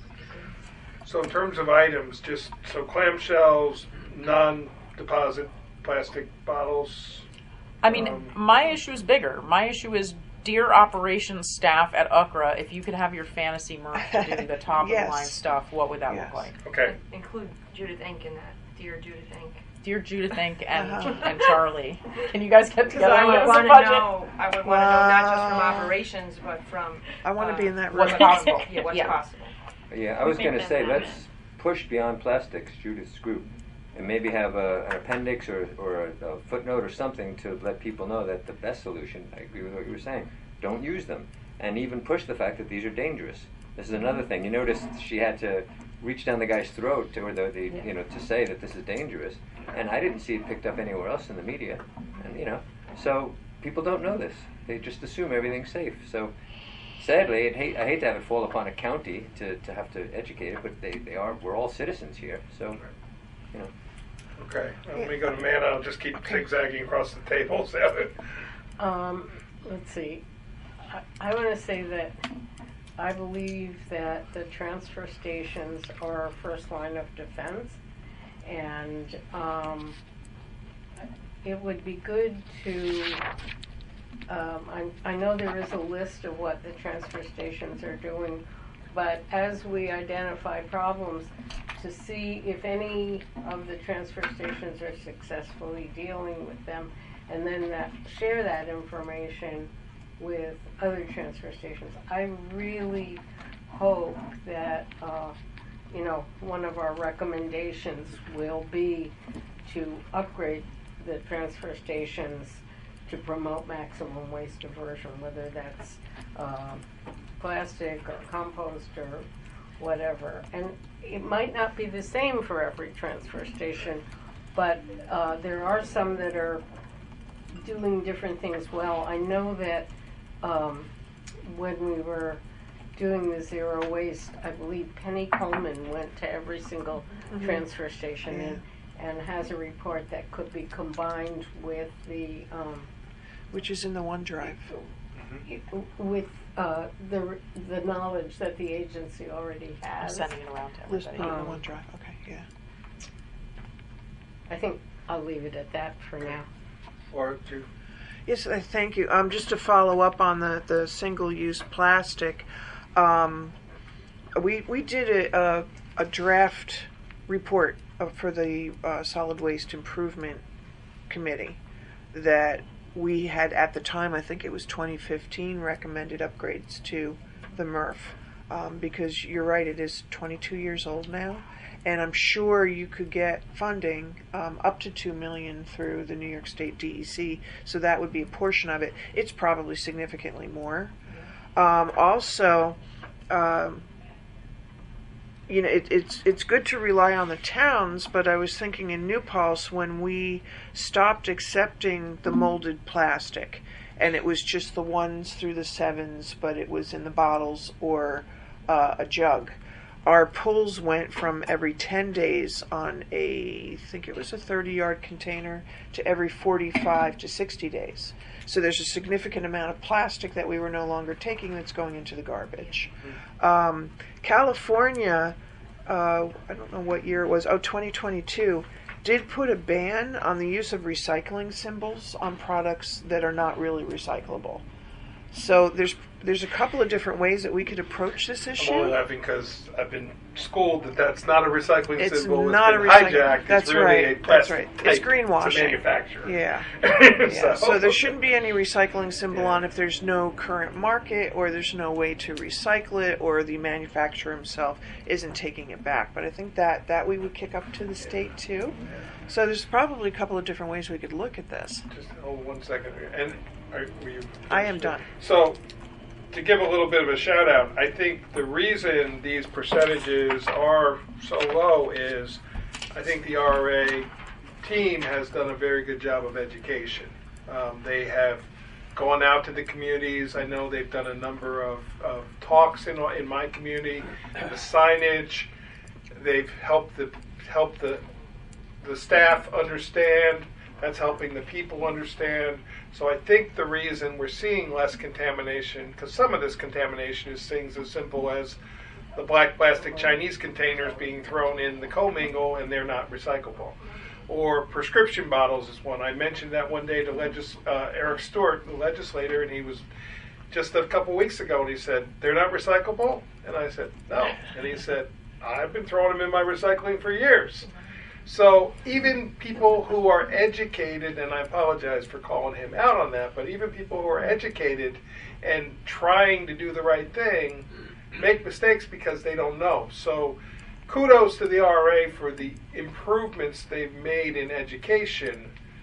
So in terms of items, just so clamshells, non-deposit plastic bottles. I mean, my issue is bigger. My issue is, dear operations staff at UCRA, if you could have your fantasy MRF to do the top of the line stuff, what would that look like? Okay. Include Judith Inc. in that. Dear Judith Inc. Dear Judith Inc. and Charlie. Can you guys get together? I would want to budget? know. I would want to know not just from operations, but from. I want to be in that room. What's possible? Yeah, what's possible. Yeah, I was going to say, let's push beyond plastics, Judith's group, and maybe have an appendix or a footnote or something to let people know that the best solution, I agree with what you were saying, don't use them. and even push the fact that these are dangerous. This is another thing. You noticed she had to reach down the guy's throat to, or to say that this is dangerous, and I didn't see it picked up anywhere else in the media. And so people don't know this. They just assume everything's safe. So sadly, I hate to have it fall upon a county to have to educate it, but they are. We're all citizens here. So Okay, let me go to Manna. I'll just keep zigzagging across the table. Let's see. I want to say that I believe that the transfer stations are our first line of defense, and it would be good to. I know there is a list of what the transfer stations are doing, but as we identify problems, to see if any of the transfer stations are successfully dealing with them, and then share that information with other transfer stations. I really hope that one of our recommendations will be to upgrade the transfer stations to promote maximum waste diversion, whether that's plastic or compost or whatever. And it might not be the same for every transfer station, but there are some that are doing different things well. I know that when we were doing the zero waste, I believe Penny Coleman went to every single transfer station and has a report that could be combined with the which is in the OneDrive. with the knowledge that the agency already I'm has. sending it around to List everybody. in the OneDrive. Okay, yeah. I think I'll leave it at that for now. Or to Yes, thank you. Just to follow up on the single-use plastic, we did a draft report for the Solid Waste Improvement Committee that we had at the time, I think it was 2015, recommended upgrades to the MRF because you're right, it is 22 years old now. And I'm sure you could get funding up to $2 million through the New York State DEC, so that would be a portion of it. It's probably significantly more. Also, it's good to rely on the towns, but I was thinking in New Paltz when we stopped accepting the molded plastic, and it was just the 1s through the 7s, but it was in the bottles or a jug. Our pulls went from every 10 days on I think it was a 30-yard container, to every 45 to 60 days. So there's a significant amount of plastic that we were no longer taking that's going into the garbage. California, I don't know what year it was, 2022, did put a ban on the use of recycling symbols on products that are not really recyclable. So there's a couple of different ways that we could approach this issue. I'm only laughing because I've been schooled that that's not a recycling It's symbol. not it's a been recycling. hijacked. That's it's really right. a That's plastic right. It's type greenwashing. to manufacture. Yeah. So there shouldn't be any recycling symbol on if there's no current market, or there's no way to recycle it, or the manufacturer himself isn't taking it back. But I think that we would kick up to the state too. So there's probably a couple of different ways we could look at this. Just hold 1 second here. And were you I am done. So, to give a little bit of a shout out, I think the reason these percentages are so low is I think the RRA team has done a very good job of education. They have gone out to the communities. I know they've done a number of talks in my community, the signage. They've helped the staff understand. That's helping the people understand. So I think the reason we're seeing less contamination, because some of this contamination is things as simple as the black plastic Chinese containers being thrown in the commingle and they're not recyclable. Or prescription bottles is one. I mentioned that one day to Eric Stewart, the legislator, and he was just a couple weeks ago, and he said, they're not recyclable? And I said, no. And he said, I've been throwing them in my recycling for years. So even people who are educated, and I apologize for calling him out on that, but even people who are educated and trying to do the right thing make mistakes because they don't know. So kudos to the RA for the improvements they've made in education,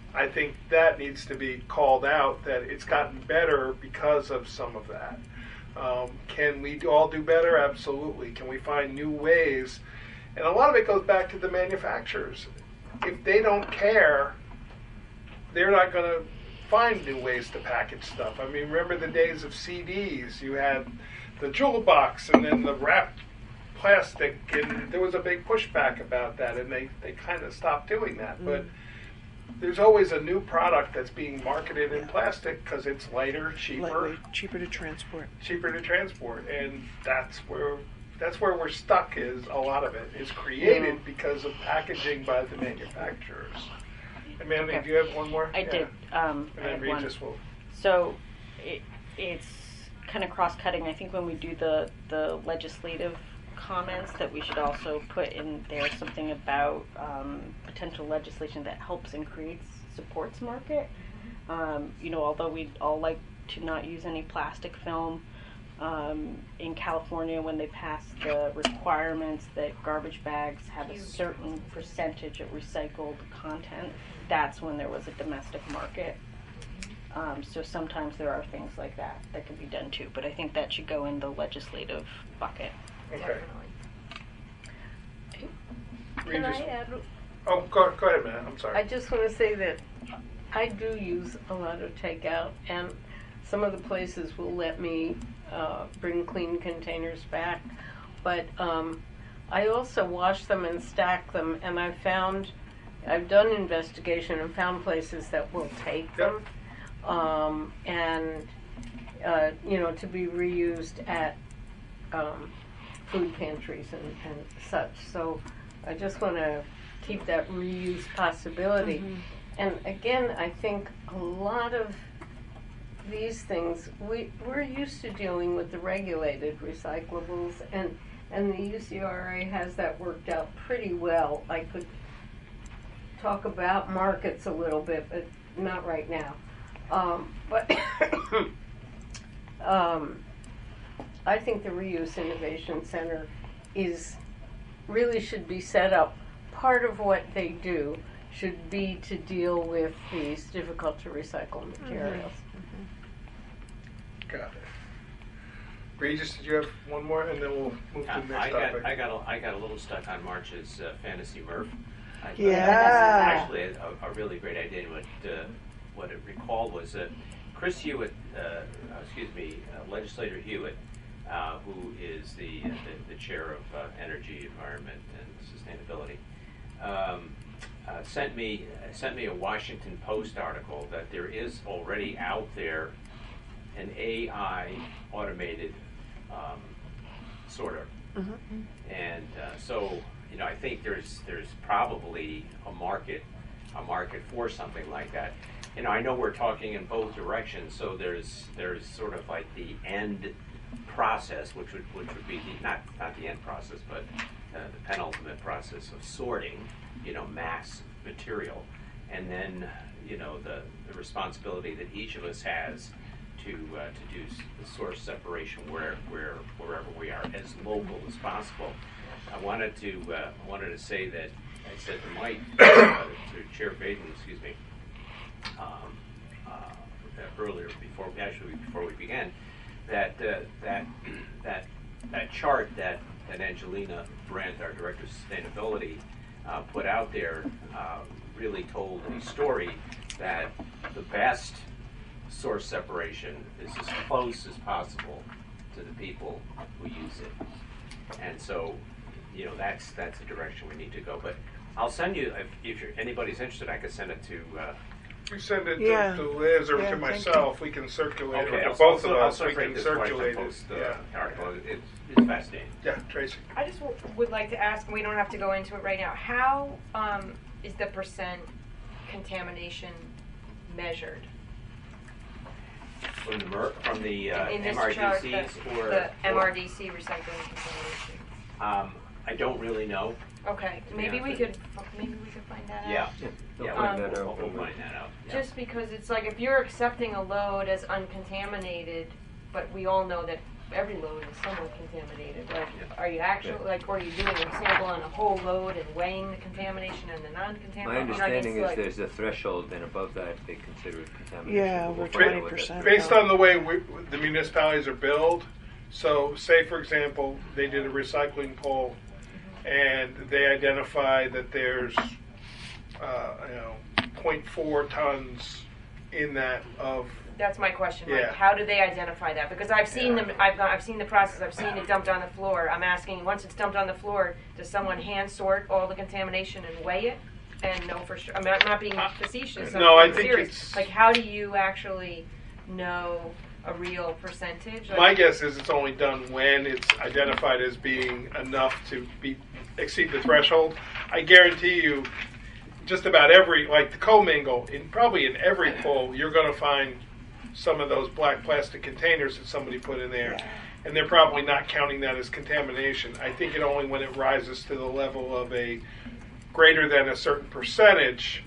I think that needs to be called out, that it's gotten better because of some of that. Can we all do better? Absolutely. Can we find new ways? And a lot of it goes back to the manufacturers. If they don't care, they're not going to find new ways to package stuff. I mean, remember the days of CDs? You had the jewel box and then the wrapped plastic, and there was a big pushback about that, and they kind of stopped doing that. But there's always a new product that's being marketed in plastic because it's lighter, cheaper, Lightweight, cheaper to transport. and that's where we're stuck. Is a lot of it is created because of packaging by the manufacturers. Amanda, Okay. do you have one more? I did. I And then had one. Regis will. So it's kind of cross-cutting. I think when we do the legislative comments, that we should also put in there something about potential legislation that helps and creates supports market. Although we'd all like to not use any plastic film, in California, when they passed the requirements that garbage bags have a certain percentage of recycled content, that's when there was a domestic market. So sometimes there are things like that can be done too, but I think that should go in the legislative bucket. Okay. Can I Regis. add? Oh, go ahead, man. I'm sorry. I just want to say that I do use a lot of takeout, and some of the places will let me bring clean containers back. But I also wash them and stack them, and I've done investigation and found places that will take them, and to be reused at food pantries and such. So I just want to keep that reuse possibility. And again, I think a lot of these things, we're used to dealing with the regulated recyclables, and the UCRA has that worked out pretty well. I could talk about markets a little bit, but not right now. But I think the Reuse Innovation Center really should be set up. Part of what they do should be to deal with these difficult to recycle materials. Got it. Regis, did you have one more, and then we'll move to the next topic. I got a little stuck on March's Fantasy Murph. I thought Yeah. that was actually a really great idea. And what it recalled was that Chris Hewitt, Legislator Hewitt, who is the chair of Energy, Environment, and Sustainability, sent me a Washington Post article that there is already out there an AI automated sorter, and so I think there's probably a market for something like that. I know we're talking in both directions, so there's sort of like the end process, which would be not the end process, but the penultimate process of sorting, mass material, and then the responsibility that each of us has to do the source separation wherever we are, as local as possible. I wanted to say that I said to Mike, to Chair Baden, earlier before we began, that chart that Angelina Brandt, our Director of Sustainability, put out there really told a story that the best source separation is as close as possible to the people who use it. And so, that's the direction we need to go. But I'll send you, if anybody's interested, I could send it to... You send it Yeah. to Liz or Yeah, to thank myself. We can circulate Okay, it. To I'll both of I'll us, we circulate can this circulate Washington it. Post article. It's fascinating. Yeah, Tracy. I just would like to ask, and we don't have to go into it right now, how is the percent contamination measured? From the In this chart, MRDCs the MRDC recycling contamination. I don't really know. Okay, maybe we could find that out. Yeah. They'll Yeah, find that we'll out. find that out. Yeah. Just because it's like if you're accepting a load as uncontaminated, but we all know that every load is somewhat contaminated. Like, are you actually, like, or are you doing a sample on a whole load and weighing the contamination and the non-contamination? My understanding is like, there's a threshold, and above that they consider it contamination. Yeah, We'll over find out what that 20%. Based on the way the municipalities are billed, so say for example, they did a recycling poll and they identify that there's, 0.4 tons in that of. that's my question. Like, Yeah. how do they identify that? Because I've seen them. I've seen the process. I've seen it dumped on the floor. I'm asking, once it's dumped on the floor, does someone hand sort all the contamination and weigh it and know for sure? I mean, I'm not being facetious. I'm No, I being think serious. it's- Like, how do you actually know a real percentage? Like, My guess is it's only done when it's identified as being enough to exceed the threshold. I guarantee you, just about every, like the commingle, probably in every poll, you're going to find some of those black plastic containers that somebody put in there, and they're probably not counting that as contamination. I think it only when it rises to the level of a greater than a certain percentage,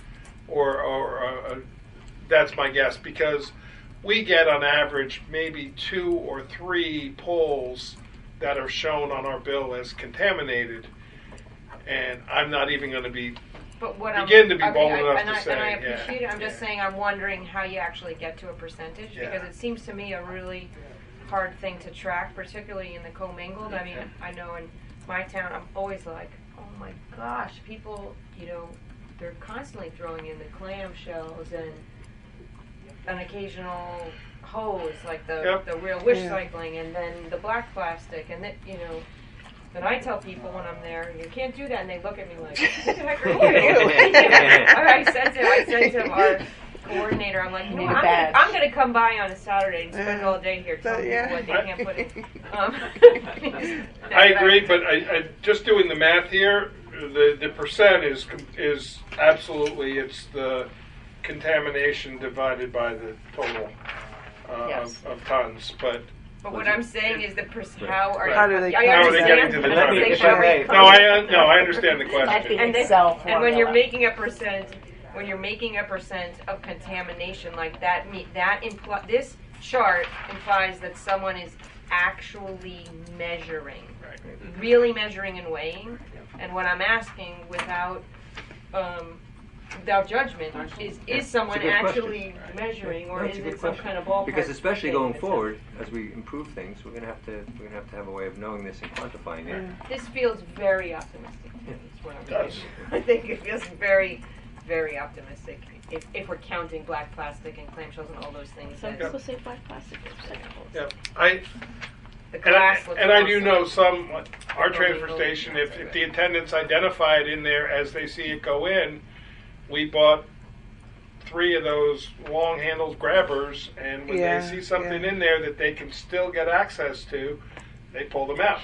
or that's my guess, because we get on average maybe 2 or 3 polls that are shown on our bill as contaminated, and I'm not even going to be but what begin to be I mean, bold I- enough and to I, say. and I yeah. appreciate it. I'm just saying, I'm wondering how you actually get to a percentage, Yeah. because it seems to me a really hard thing to track, particularly in the commingled. I mean, I know in my town, I'm always like, oh my gosh, people, they're constantly throwing in the clam shells and an occasional hose, like the real wish cycling, and then the black plastic, and that, then I tell people when I'm there, you can't do that, and they look at me like, what the heck are you doing? I said to our coordinator, I'm like, You need a badge. I'm going to come by on a Saturday and spend all day here telling people what they can't put in. I agree, but I just doing the math here, the percent is absolutely, it's the contamination divided by the total Yes. of tons, but But what I'm saying is how are How do they I How are they getting understand. to the I'm tonnage? saying If I may- no, I understand the At question. the And then- Excel And when formula. you're making a percent, of contamination like that, this chart implies that someone is actually measuring, really measuring and weighing. And what I'm asking, without judgment, is someone It's a good actually measuring, or No, is it's a good it some question. kind of ballpark? Because especially thing going that's forward, as we improve things, we're gonna have to have a way of knowing this and quantifying it. This feels very optimistic to me. Is what I'm does. saying. I think it feels very, very optimistic. If we're counting black plastic and clamshells and all those things, Some that people say black plastic recyclables. Yeah, the and glass looks I do awesome. know some, our transfer station, if the attendants identify it in there as they see it go in, we bought 3 of those long handles grabbers, and when Yeah, they see something yeah. in there that they can still get access to, they pull them out.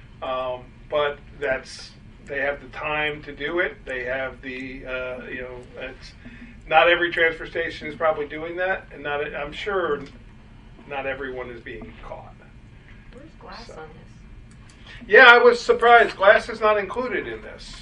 But they have the time to do it. They have the, it's not every transfer station is probably doing that, and I'm sure not everyone is being caught. Where's glass on this? Yeah, I was surprised. Glass is not included in this.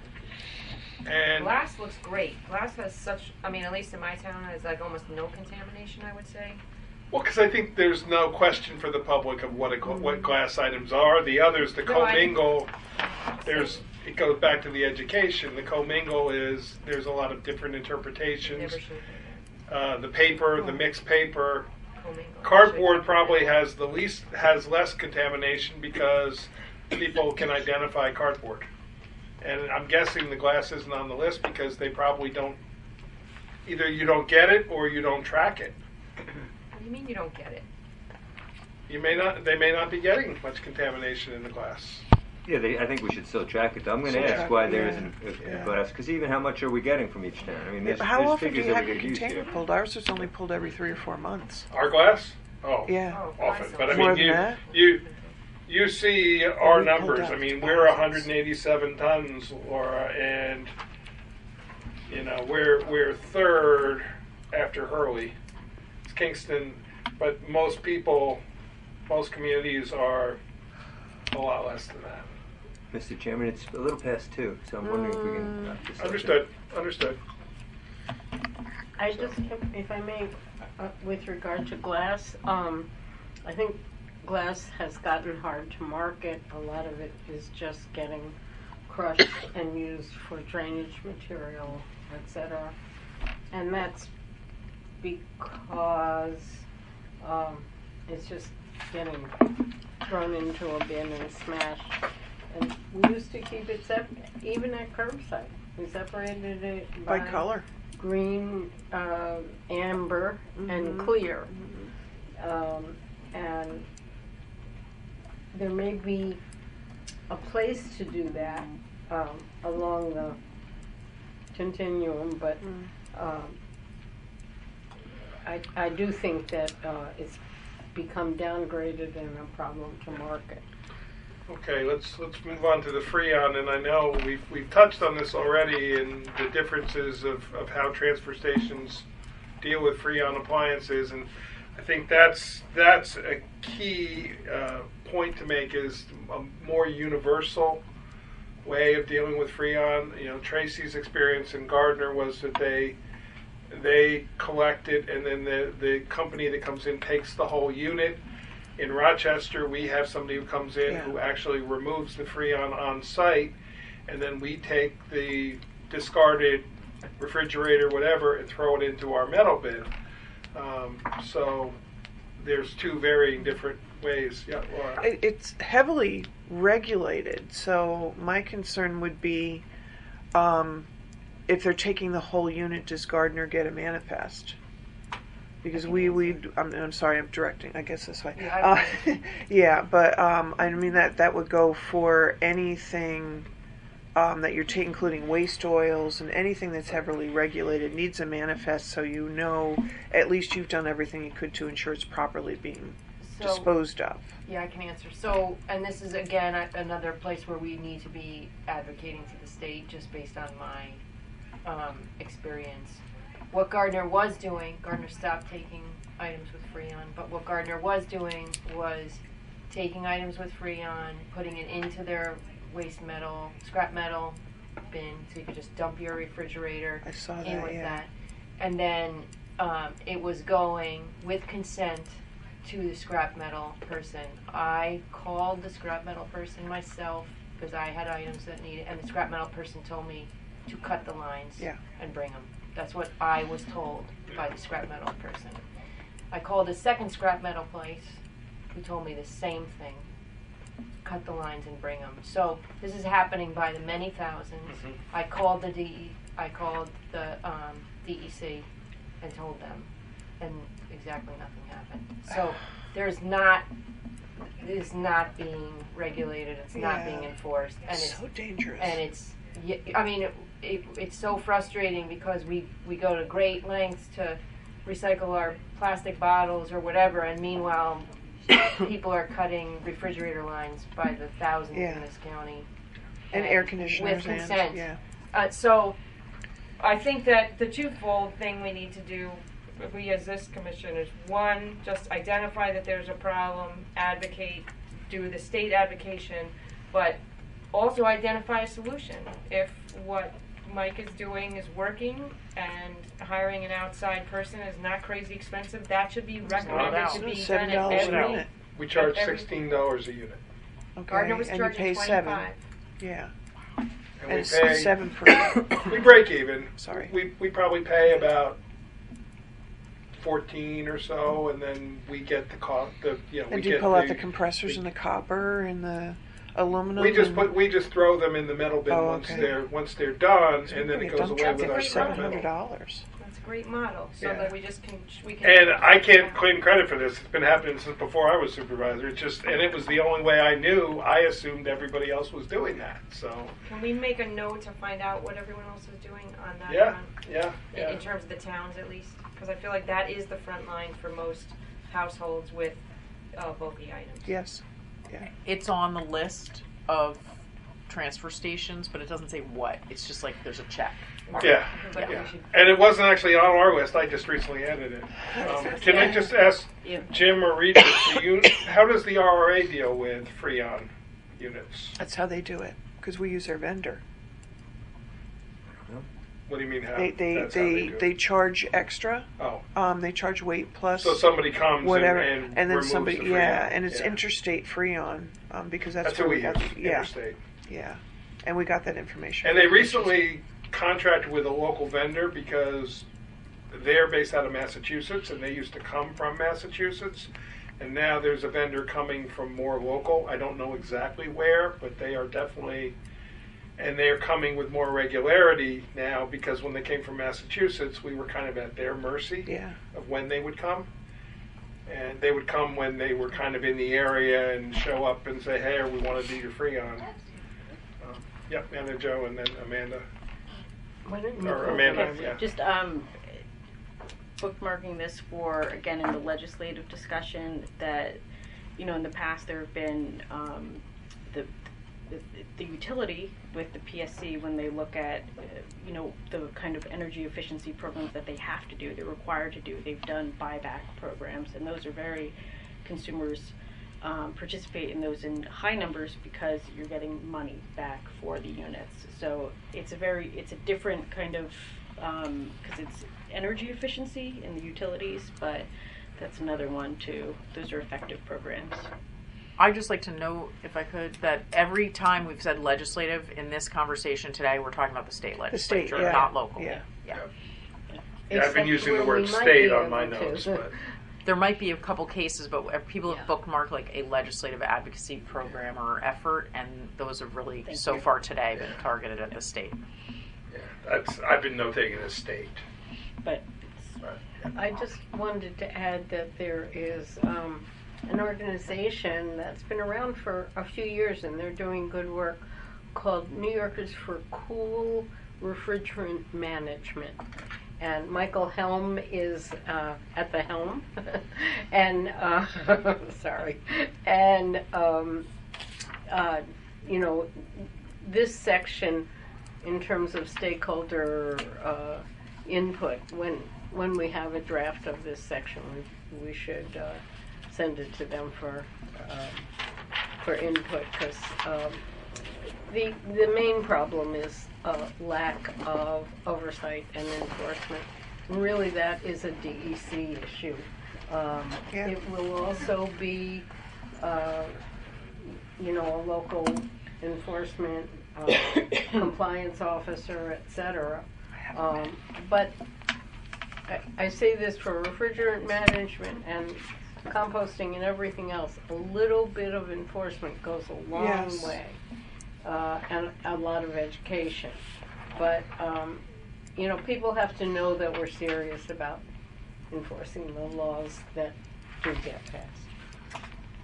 And Glass looks great. Glass has such, at least in my town, has like almost no contamination, I would say. well, because I think there's no question for the public of what glass items are. The others, the No, I- commingle, it goes back to the education. The commingle there's a lot of different interpretations. Never should The paper, the mixed paper. commingle. Cardboard probably has less contamination because people can identify cardboard. And I'm guessing the glass isn't on the list because they probably don't, either you don't get it or you don't track it. What do you mean you don't get it? They may not be getting much contamination in the glass. Yeah, I think we should still track it. I'm going to Still ask track why it, there yeah. isn't Yeah. a glass, because even how much are we getting from each town? I mean, there's How often do figures you that have we your could use container here. pulled? Ours is only pulled every 3 or 4 months. Our glass? Oh, Yeah. Oh, often. glass But I More mean, than that? you see our We pulled numbers. out I mean, thousands. we're 187 tons, Laura, and we're third after Hurley. It's Kingston, but most communities are a lot less than that. Mr. Chairman, it's a little past 2, so I'm wondering if we can wrap this up. Understood. I just, if I may, with regard to glass, I think glass has gotten hard to market. A lot of it is just getting crushed and used for drainage material, etc. And that's because it's just getting thrown into a bin and smashed. And we used to keep it even at curbside. We separated it By color. green, amber, and clear. And there may be a place to do that along the continuum, but I do think that it's become downgraded and a problem to market. Okay, let's move on to the Freon, and I know we've touched on this already in the differences of how transfer stations deal with Freon appliances, and I think that's a key point to make, is a more universal way of dealing with Freon. You know, Tracy's experience in Gardner was that they collect it, and then the company that comes in takes the whole unit. In Rochester, we have somebody who comes in who actually removes the Freon on site, and then we take the discarded refrigerator, whatever, and throw it into our metal bin. So there's two very different ways. Yeah, Laura. It's heavily regulated, so my concern would be if they're taking the whole unit, does Gardner get a manifest? Because I'm sorry, I'm directing, I guess this way. Yeah, but I mean that would go for anything that you're taking, including waste oils and anything that's heavily regulated, needs a manifest, so you know at least you've done everything you could to ensure it's properly being disposed of. Yeah, I can answer. So, and this is again another place where we need to be advocating to the state, just based on my experience. What Gardner was doing, Gardner stopped taking items with Freon, but what Gardner was doing was taking items with Freon, putting it into their waste metal, scrap metal bin, so you could just dump your refrigerator in with that. And then it was going with consent to the scrap metal person. I called the scrap metal person myself because I had items that needed, and the scrap metal person told me to cut the lines and bring them. That's what I was told by the scrap metal person. I called a second scrap metal place who told me the same thing. Cut the lines and bring them. So this is happening by the many thousands. I called the DEC and told them, and exactly nothing happened. So it is not being regulated. It's not being enforced, and it's so dangerous. And it's so frustrating because we go to great lengths to recycle our plastic bottles or whatever, and meanwhile people are cutting refrigerator lines by the thousands in this county. And air conditioners. With consent. So I think that the twofold thing we need to do, we as this commission, is one, just identify that there's a problem, advocate, do the state advocation, but also identify a solution. If what Mike is doing is working and hiring an outside person is not crazy expensive, that should be recommended to be done at $7 a every. unit. We charge $16 a unit. Okay. Gardner was and you charging pay $25. $7. Yeah. And And we it's pay, $7 per. we break even. Sorry. We probably pay about 14 or so, and then we get the cost. And do you pull out the compressors and the copper and the aluminum? We just throw them in the metal bin once they're done, and then it goes away with our scrap metal. $700. That's a great model, so that we can. And I can't claim credit for this. It's been happening since before I was supervisor. And it was the only way I knew. I assumed everybody else was doing that. So can we make a note to find out what everyone else is doing on that? Yeah. In terms of the towns, at least, because I feel like that is the front line for most households with bulky items. Yes. Yeah. It's on the list of transfer stations, but it doesn't say what. It's just like there's a check. Yeah. And it wasn't actually on our list. I just recently added it. Can I just ask Jim or Regis, how does the RRA deal with Freon units? That's how they do it, because we use their vendor. What do you mean how? They that's how they do it? charge extra. Oh. They charge weight plus. So somebody comes whatever, and then removes somebody, the Freon. and it's interstate Freon, because that's who where we we got use, the, yeah, Interstate. yeah, and we got that information. And they recently contracted with a local vendor because they're based out of Massachusetts, and they used to come from Massachusetts. And now there's a vendor coming from more local. I don't know exactly where, but they are definitely, and they're coming with more regularity now because when they came from Massachusetts, we were kind of at their mercy of when they would come. And they would come when they were kind of in the area and show up and say, hey, we want to do your Freon. Yep, and then Joe and then Amanda. Or Amanda, Okay, yeah. just bookmarking this for, again, in the legislative discussion that, in the past there have been the utility with the PSC when they look at, the kind of energy efficiency programs that they have to do, they're required to do. They've done buyback programs, and those are very, consumers participate in those in high numbers because you're getting money back for the units. So it's a different kind of, because it's energy efficiency in the utilities, but that's another one too. Those are effective programs. I'd just like to note, if I could, that every time we've said legislative in this conversation today, we're talking about the state legislature, yeah. not local. Yeah. Yeah, I've been Except using the where word we might state be on my able to. notes, but There might be a couple cases, but people have bookmarked like a legislative advocacy program or effort, and those have really, so far today, been targeted at the state. yeah, I've been notating the state. But I just wanted to add that there is an organization that's been around for a few years, and they're doing good work, called New Yorkers for Cool Refrigerant Management. And Michael Helm is at the helm, and sorry, and this section, in terms of stakeholder input, when we have a draft of this section, we should send it to them for input, because the main problem is lack of oversight and enforcement. And really, that is a DEC issue. It will also be, a local enforcement compliance officer, etc. But I say this for refrigerant management and composting and everything else. A little bit of enforcement goes a long way. And a lot of education. But, people have to know that we're serious about enforcing the laws that do get passed.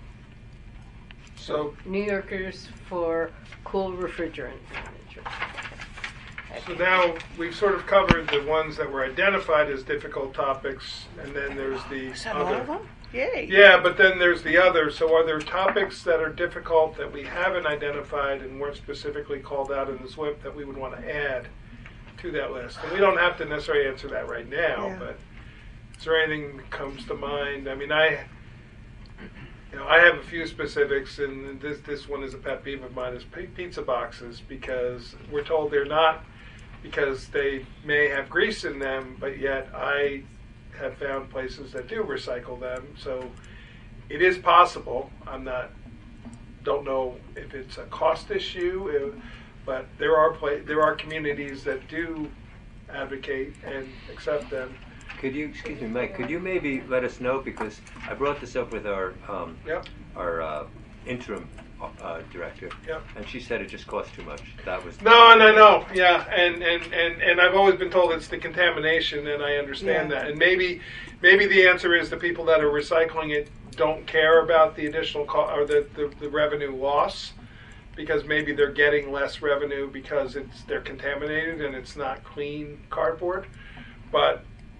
So New Yorkers for Cool Refrigerant Management. So now we've sort of covered the ones that were identified as difficult topics, and then there's the Is that all of them? Yay. Yeah, but then there's the other. So are there topics that are difficult that we haven't identified and weren't specifically called out in the SWIP that we would want to add to that list? And we don't have to necessarily answer that right now, but is there anything that comes to mind? I mean, I have a few specifics, and this one is a pet peeve of mine, is pizza boxes, because we're told they're not, because they may have grease in them, but yet I have found places that do recycle them. So it is possible. Don't know if it's a cost issue, but there are communities that do advocate and accept them. Could you, excuse me, Mike, could you maybe let us know, because I brought this up with our interim director, and she said it just cost too much. That was No, yeah, and I've always been told it's the contamination, and I understand that. And maybe the answer is the people that are recycling it don't care about the additional or the revenue loss, because maybe they're getting less revenue because they're contaminated and it's not clean cardboard. But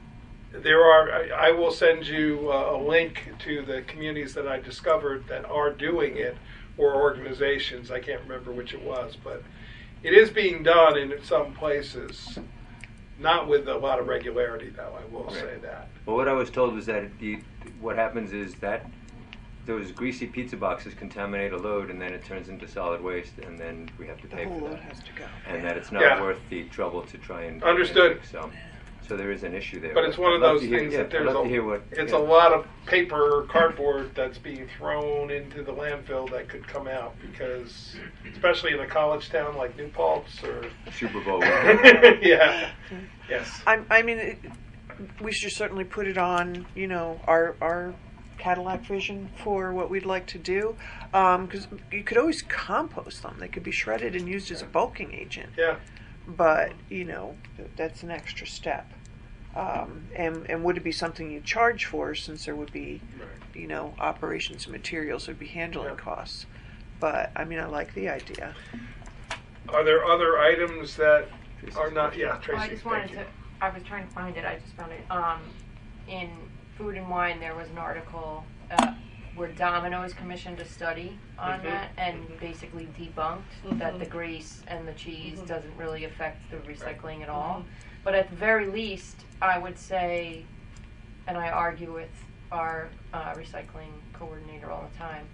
I will send you a link to the communities that I discovered that are doing it, or organizations. I can't remember which it was, but it is being done in some places, not with a lot of regularity, though, I will say that. Well, what I was told was that what happens is that those greasy pizza boxes contaminate a load, and then it turns into solid waste, and then we have to The pay whole for load that. has to go. And that it's not Yeah. worth the trouble to try and Understood. So there is an issue there. But it's one of I'd love those to hear- things yeah, that there's I'd love to hear what it's yeah. a lot of paper or cardboard that's being thrown into the landfill that could come out because, especially in a college town like New Paltz or Super Bowl. yeah, yes, I mean, we should certainly put it on, our Cadillac vision for what we'd like to do, because you could always compost them. They could be shredded and used as a bulking agent. yeah. But that's an extra step. And would it be something you charge for, since there would be, operations and materials, there'd be handling Yeah. costs. But I mean, I like the idea. Are there other items that are not? Yeah, Tracy. I just wanted to. I was trying to find it. I just found it. In Food and Wine, there was an article where Domino's commissioned a study on that and basically debunked that the grease and the cheese doesn't really affect the recycling at all. But at the very least, I would say, and I argue with our recycling coordinator all the time.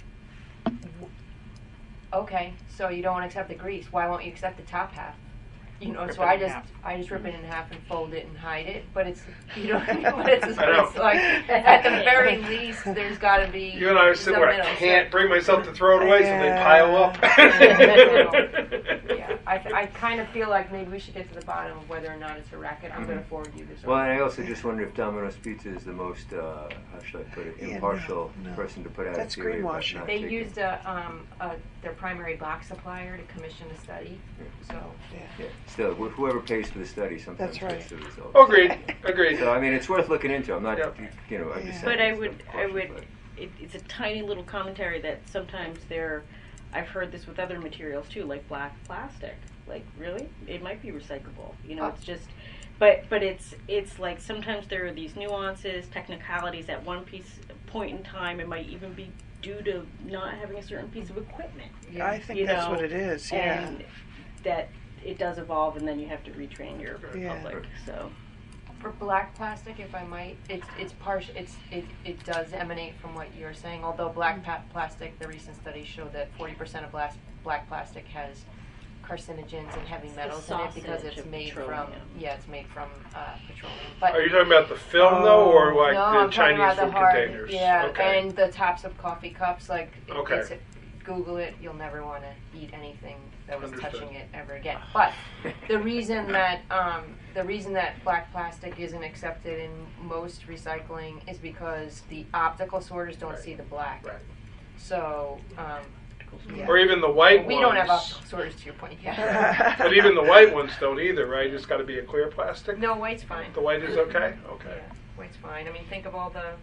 Okay, so you don't want to accept the grease. Why won't you accept the top half? Rip So it I in just half. rip it in half and fold it and hide it. But it's but it's I know. like at the very least there's got to be. You and I are sitting some where I middle can't step. bring myself to throw it away, so they Yeah. pile up. Yeah, I kind of feel like maybe we should get to the bottom of whether or not it's a racket. I'm going to forward you this. Well, and I also just wonder if Domino's Pizza is the most, how should I put it, Yeah, impartial no. person to put out That's a theory about greenwashing. not They taking- used their primary box supplier to commission a study. So Yeah, still, whoever pays for the study sometimes That's right. gets the results. Agreed. So, I mean, it's worth looking into. I'm not, Yep. I'm just Yeah. saying. But I it's would, not partial, but- it's a tiny little commentary that sometimes I've heard this with other materials too, like black plastic. Like, really? It might be recyclable. It's just, but it's like sometimes there are these nuances, technicalities at one point in time. It might even be due to not having a certain piece of equipment. I think that's what it is. Yeah. And that it does evolve, and then you have to retrain your Yeah. public. So. for black plastic, if I might, it's partial. It does emanate from what you're saying. Although black plastic, the recent studies show that 40% of black plastic has carcinogens and heavy the metals in it because sausage it's of made petroleum. from petroleum. But Are you talking about the film though, or like no, the I'm talking Chinese about the food hard, containers? yeah, Okay. and the tops of coffee cups. Like, Okay. Google it. You'll never want to eat anything that was Understood. touching it ever again. But the reason that black plastic isn't accepted in most recycling is because the optical sorters don't Right. see the black. Right. So. Yeah. Or even the white We ones. don't have optical sorters, to your point. Yeah. But even the white ones don't either, right? It's got to be a clear plastic. No, white's fine. The white is okay. Okay. Yeah, white's fine. I mean, think of all the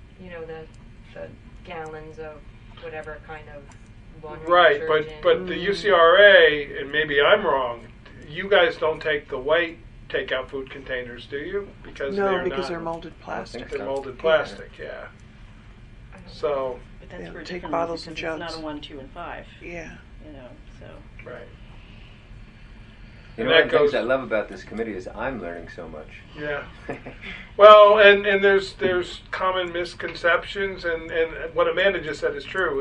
gallons of whatever kind of laundry Right, detergent. but the UCRA, and maybe I'm wrong, you guys don't take the white takeout food containers, do you? Because No, because not, they're molded plastic. they're molded plastic, yeah. So, But that's Yeah, for take different bottles reasons, and because jugs. It's not a 1, 2, and 5. Yeah. So. right. You And know, that one of the things goes- I love about this committee is I'm learning so much. Yeah. Well, and there's common misconceptions, and what Amanda just said is true.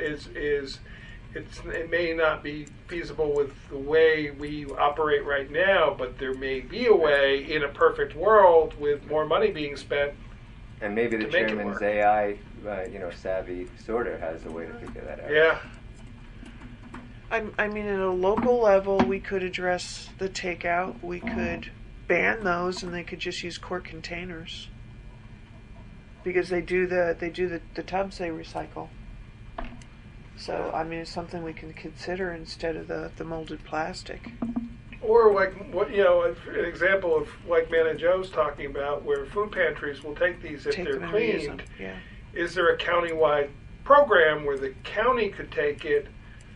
It may not be feasible with the way we operate right now, but there may be a way in a perfect world with more money being spent. And maybe the To make it chairman's work. AI, savvy sorter has a way to figure that out. Yeah. I mean, at a local level, we could address the takeout. We could ban those, and they could just use quart containers because they do the tubs they recycle. So I mean, it's something we can consider instead of the molded plastic. Or like an example of like Man and Joe's talking about, where food pantries will take these if Take they're them and reuse cleaned. them. Yeah. Is there a countywide program where the county could take it,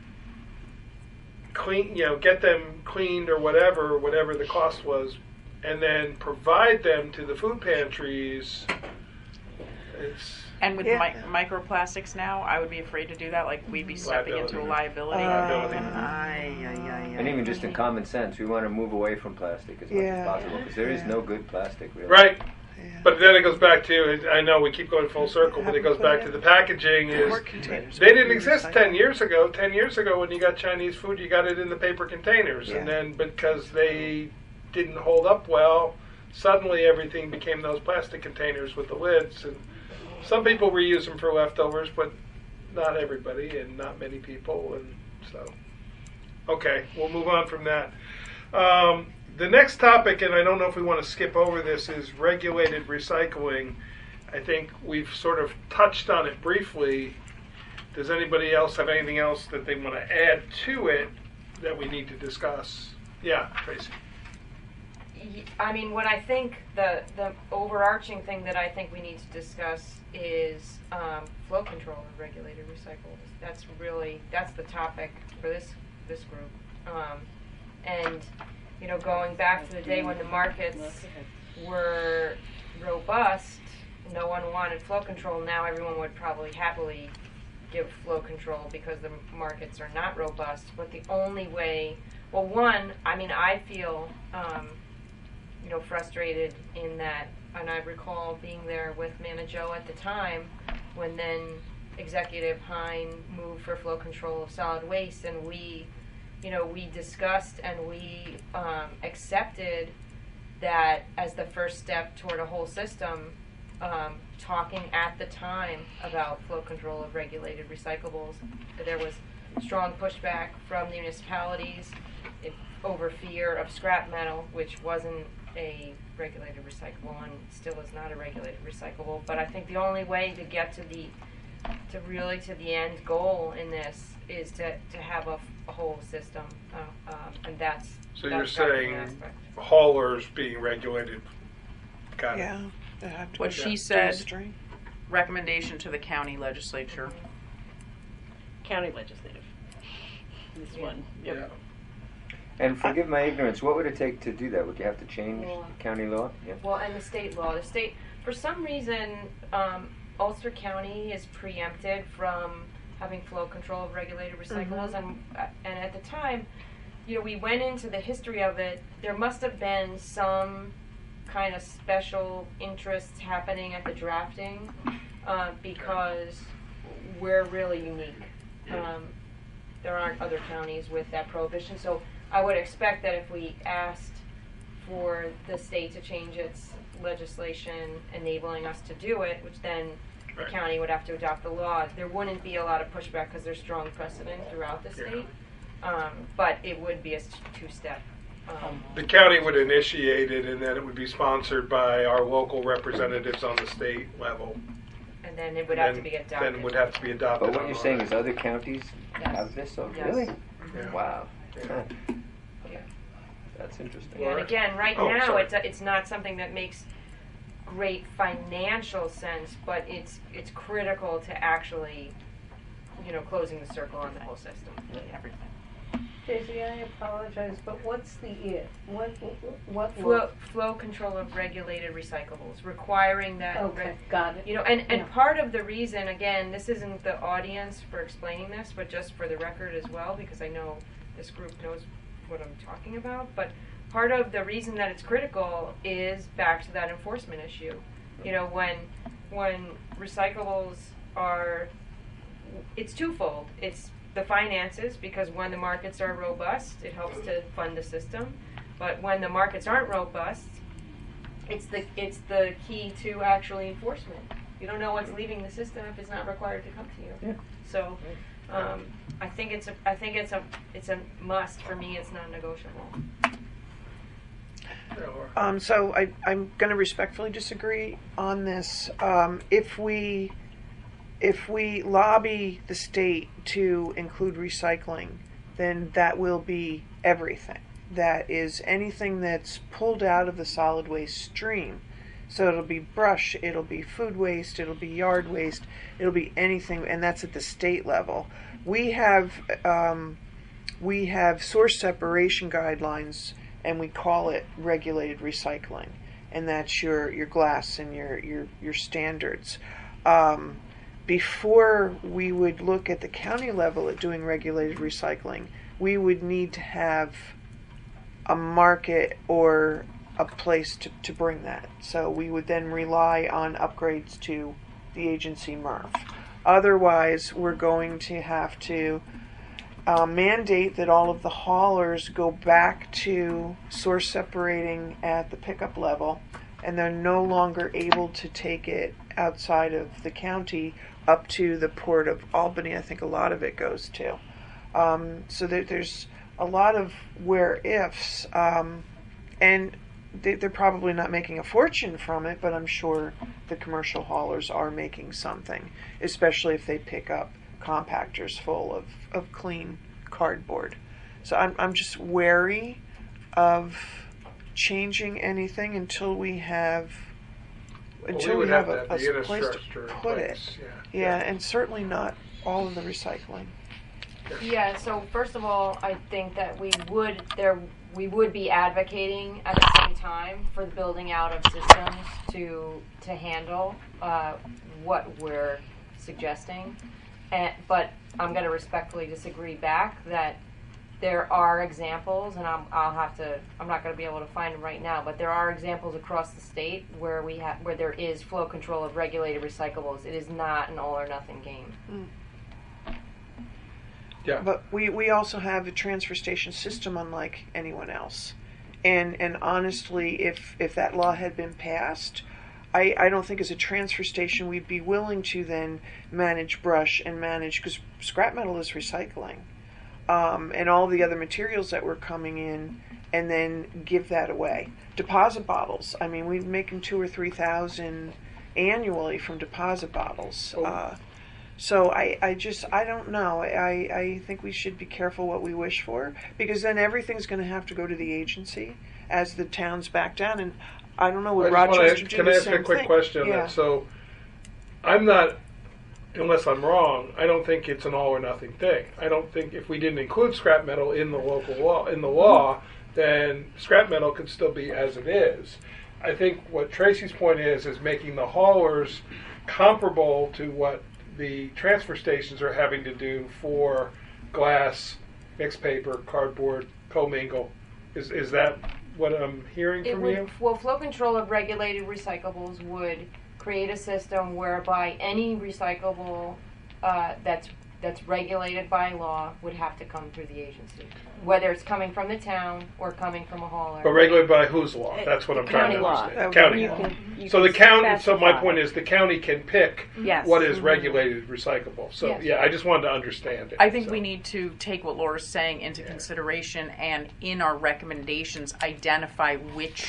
clean, get them cleaned or whatever the cost was, and then provide them to the food pantries? And with Yeah. microplastics now, I would be afraid to do that. Like, we'd be stepping into a liability. Liability. And even just in common sense, we want to move away from plastic as much Yeah. as possible because there is Yeah. no good plastic, really. Right. Yeah. But then it goes back to, I know we keep going full circle, but it goes back to the packaging is, More containers. they didn't exist 10 years ago. 10 years ago when you got Chinese food, you got it in the paper containers. Yeah. And then because they didn't hold up well, suddenly everything became those plastic containers with the lids. And some people reuse them for leftovers, but not everybody and not many people. And so, okay, we'll move on from that. The next topic, and I don't know if we want to skip over this, is regulated recycling. I think we've sort of touched on it briefly. Does anybody else have anything else that they want to add to it that we need to discuss? Yeah, Tracy. I mean, what I think the overarching thing that I think we need to discuss is flow control of regulated recyclables. That's the topic for this group. And you know, going back to the day when the markets were robust, no one wanted flow control. Now everyone would probably happily give flow control because the markets are not robust. But the only way, well, one, I mean, I feel, you know, frustrated in that, and I recall being there with Manajo at the time when then Executive Hein moved for flow control of solid waste, and we discussed and we accepted that as the first step toward a whole system, talking at the time about flow control of regulated recyclables. There was strong pushback from the municipalities over fear of scrap metal, which wasn't a regulated recyclable and still is not a regulated recyclable. But I think the only way to get to the end goal in this is to have a whole system, and that's. So that's you're saying aspect. haulers being regulated. Got it. Yeah. They have to What be she down said, downstream. recommendation to the county legislature. County legislative. This one. Yep. Yeah. And forgive my ignorance, what would it take to do that? Would you have to change county law? Yeah. Well, and the state law. The state, for some reason, Ulster County is preempted from having flow control of regulated recyclables, and at the time, you know, we went into the history of it. There must have been some kind of special interests happening at the drafting because we're really unique. There aren't other counties with that prohibition, so I would expect that if we asked for the state to change its legislation enabling us to do it, which then the Right. county would have to adopt the law, there wouldn't be a lot of pushback because there's strong precedent throughout the state. But it would be a two-step. The county would initiate it, and then it would be sponsored by our local representatives on the state level. And then it would have to be adopted. Then it would have to be adopted. But what on you're our- saying is other counties Yes. have this? Oh, Yes. really? Yeah. Wow. Yeah. Yeah. That's interesting. Yeah, and again, right Oh, now sorry. it's not something that makes great financial sense, but it's critical to actually, you know, closing the circle on the whole system. Everything. Daisy, I apologize, but what's the it? What Flow control of regulated recyclables, requiring that. Okay, got it. You know, and Yeah. part of the reason, again, this isn't the audience for explaining this, but just for the record as well, because I know this group knows what I'm talking about, but part of the reason that it's critical is back to that enforcement issue. You know, when recyclables are, it's twofold. It's the finances, because when the markets are robust, it helps to fund the system. But when the markets aren't robust, it's the key to actually enforcement. You don't know what's leaving the system if it's not required to come to you. Yeah. So, I think it's a must for me. It's non-negotiable. So I'm going to respectfully disagree on this. If we lobby the state to include recycling, then that will be everything. That is anything that's pulled out of the solid waste stream. So it'll be brush, it'll be food waste, it'll be yard waste, it'll be anything, and that's at the state level. We have source separation guidelines, and we call it regulated recycling, and that's your glass and your standards. Before we would look at the county level at doing regulated recycling, we would need to have a market or a place to bring that. So we would then rely on upgrades to the agency MRF. Otherwise, we're going to have to mandate that all of the haulers go back to source separating at the pickup level, and they're no longer able to take it outside of the county up to the Port of Albany. I think a lot of it goes to. So there's a lot of where ifs, and they're probably not making a fortune from it, but I'm sure the commercial haulers are making something, especially if they pick up compactors full of clean cardboard. So I'm just wary of changing anything until we have a place to put it. Yeah, and certainly not all of the recycling. Yeah, so first of all, I think that we would be advocating at the same time for the building out of systems to handle what we're suggesting. But I'm going to respectfully disagree back that there are examples, and I'm not going to be able to find them right now, but there are examples across the state where there is flow control of regulated recyclables. It is not an all or nothing game. Yeah. But we also have a transfer station system unlike anyone else. And honestly, if that law had been passed, I don't think as a transfer station we'd be willing to then manage brush and manage, because scrap metal is recycling. And all the other materials that were coming in, and then give that away. Deposit bottles. I mean, we're making 2,000 or 3,000 annually from deposit bottles. So I don't know. I think we should be careful what we wish for, because then everything's going to have to go to the agency as the towns back down. And I don't know, would Rochester do Can the I ask same a quick thing? question on Yeah. that? So I'm not, unless I'm wrong, I don't think it's an all or nothing thing. I don't think if we didn't include scrap metal in the local law, then scrap metal could still be as it is. I think what Tracy's point is making the haulers comparable to what the transfer stations are having to do for glass, mixed paper, cardboard, commingle. Is that what I'm hearing from you? Well, flow control of regulated recyclables would create a system whereby any recyclable that's regulated by law would have to come through the agency, whether it's coming from the town or coming from a hauler. But regulated by whose law? That's what I'm trying to understand. County law. So the county. So my point is, the county can pick what is regulated recyclable. So Yes. I just wanted to understand it. I think we need to take what Laura's saying into consideration, and in our recommendations identify which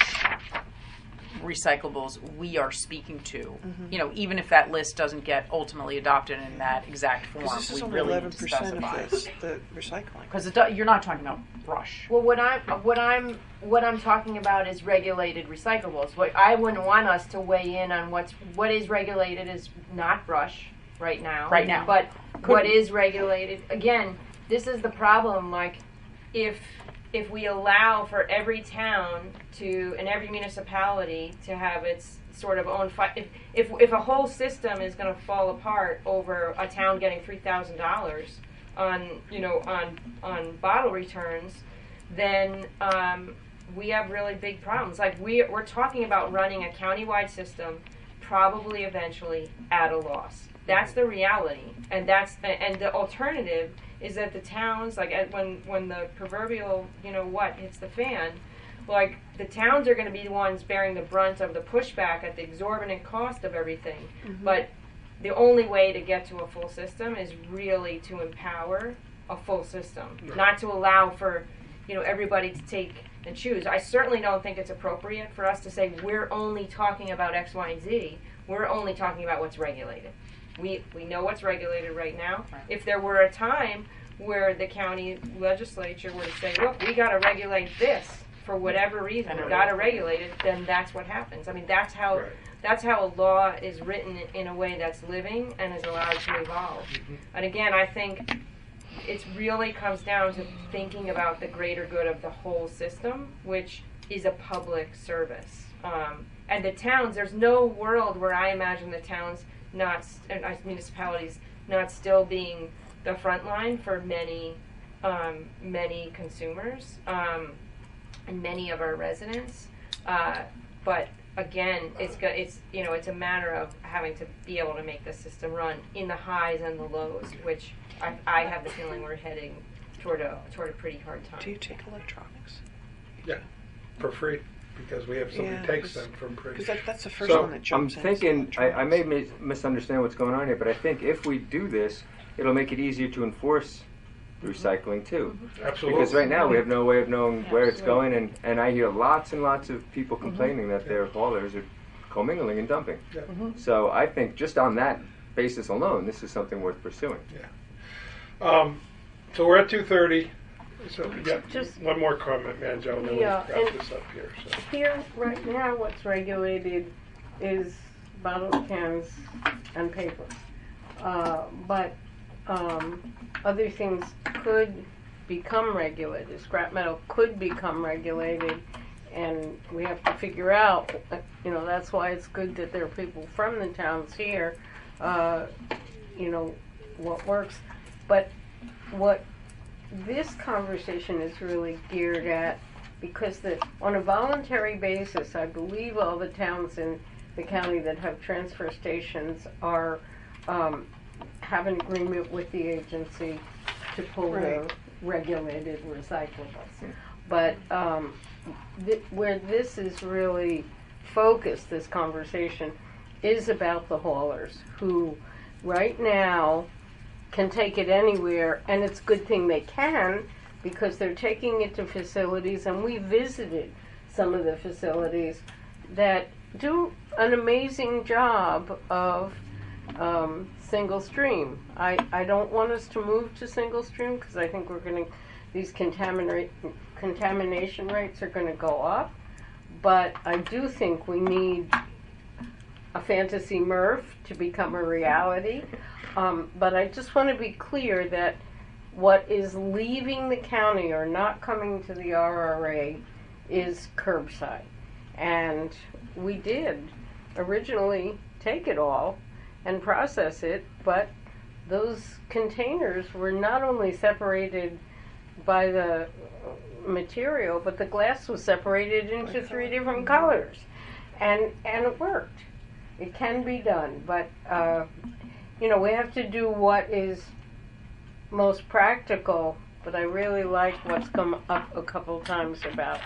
recyclables we are speaking to. You know, even if that list doesn't get ultimately adopted in that exact form, Because this is we only really 11% need to specify. of the recycling. Because you're not talking about brush. Well, what I'm talking about is regulated recyclables. What I wouldn't want us to weigh in on what is regulated is not brush right now. Right now. But what is regulated, again, this is the problem. Like, if we allow for every town and every municipality to have its sort of own if a whole system is going to fall apart over a town getting $3,000 on bottle returns, then we have really big problems. Like we're talking about running a countywide system, probably eventually at a loss. That's the reality, and the alternative is that the towns, like when the proverbial hits the fan, like the towns are going to be the ones bearing the brunt of the pushback at the exorbitant cost of everything. But the only way to get to a full system is really to empower a full system, not to allow for everybody to take and choose. I certainly don't think it's appropriate for us to say we're only talking about X, Y, and Z. We're only talking about what's regulated. We know what's regulated right now. If there were a time where the county legislature were to say, look, we got to regulate this for whatever reason, we got to regulate it, then that's what happens. I mean, that's how a law is written in a way that's living and is allowed to evolve. And again, I think it really comes down to thinking about the greater good of the whole system, which is a public service. And the towns, there's no world where I imagine the towns municipalities not still being the front line for many consumers and many of our residents. But again, it's a matter of having to be able to make the system run in the highs and the lows, which I have the feeling we're heading toward a pretty hard time. Do you take electronics? Yeah, for free, because we have somebody Yeah, takes because- them from free. Because that's the first So, one that I'm jumps in. thinking, I may misunderstand what's going on here, but I think if we do this, it'll make it easier to enforce recycling too. Absolutely. Because right now we have no way of knowing where it's Absolutely. going, and I hear lots and lots of people complaining that their haulers are commingling and dumping. Yeah. So I think just on that basis alone, this is something worth pursuing. So we're at 2:30. So we got Just- one more comment, man, Joe, and then Yeah, we'll wrap and- this up here. So. Here, right now, what's regulated is bottles, cans, and paper. But other things could become regulated. Scrap metal could become regulated, and we have to figure out, that's why it's good that there are people from the towns here, what works. But what this conversation is really geared at, because on a voluntary basis, I believe all the towns in the county that have transfer stations have an agreement with the agency to pull the Right. regulated recyclables. But where this is really focused, this conversation, is about the haulers who right now can take it anywhere, and it's a good thing they can, because they're taking it to facilities, and we visited some of the facilities that do an amazing job of single stream. I don't want us to move to single stream, because I think these contamination rates are going to go up, but I do think we need a fantasy MRF to become a reality. But I just want to be clear that what is leaving the county or not coming to the RRA is curbside. And we did originally take it all and process it, but those containers were not only separated by the material, but the glass was separated into 3 different colors. And it worked. It can be done, but we have to do what is most practical. But I really like what's come up a couple times about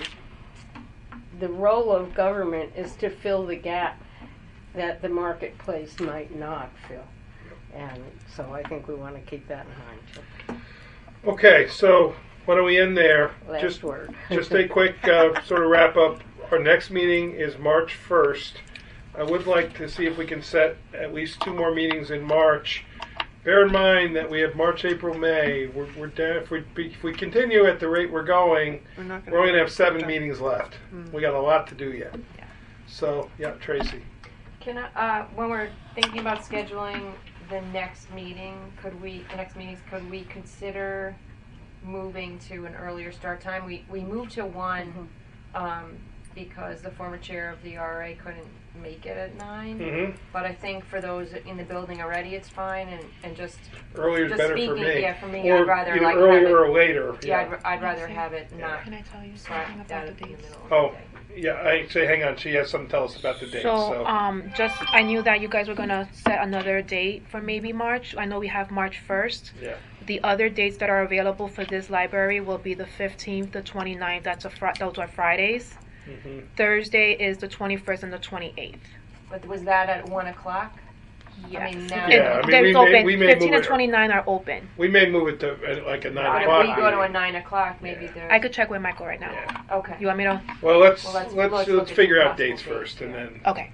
the role of government is to fill the gap that the marketplace might not fill. And so I think we want to keep that in mind too. Okay, so why don't we end there? Last word. Just a quick sort of wrap up. Our next meeting is March 1st. I would like to see if we can set at least 2 more meetings in March. Bear in mind that we have March, April, May. We're down, if we continue at the rate we're going, We're not we're only going to have 7 done. meetings left. We got a lot to do yet. Yeah. So, yeah, Tracy. Can I, when we're thinking about scheduling the next meetings, could we consider moving to an earlier start time? We moved to 1 because the former chair of the RA couldn't make it at 9. Mm-hmm. But I think for those in the building already, it's fine, and just Earlier is Just better for speaking, me. yeah, for me, Or I'd rather either like have earlier it- or later. I'd rather have it not Can I tell you slap something down about in the the dates? middle of Oh, the day. yeah, I say, hang on, she has something to tell us about the dates. So, I knew that you guys were gonna set another date for maybe March. I know we have March 1st. Yeah. The other dates that are available for this library will be the 15th, the 29th. Those are Fridays. Mm-hmm. Thursday is the 21st and the 28th. But was that at 1 o'clock? Yes. I mean, now. Yeah, I mean, It's open. we may 15 move and it. 29 are open. We may move it to like a 9 But o'clock. if we go to a meeting. 9 o'clock, maybe Yeah. there's. I could check with Michael right now. Yeah. Okay. You want me to? Well, let's Well, let's look at figure some out dates possible first, dates, and yeah. then Okay.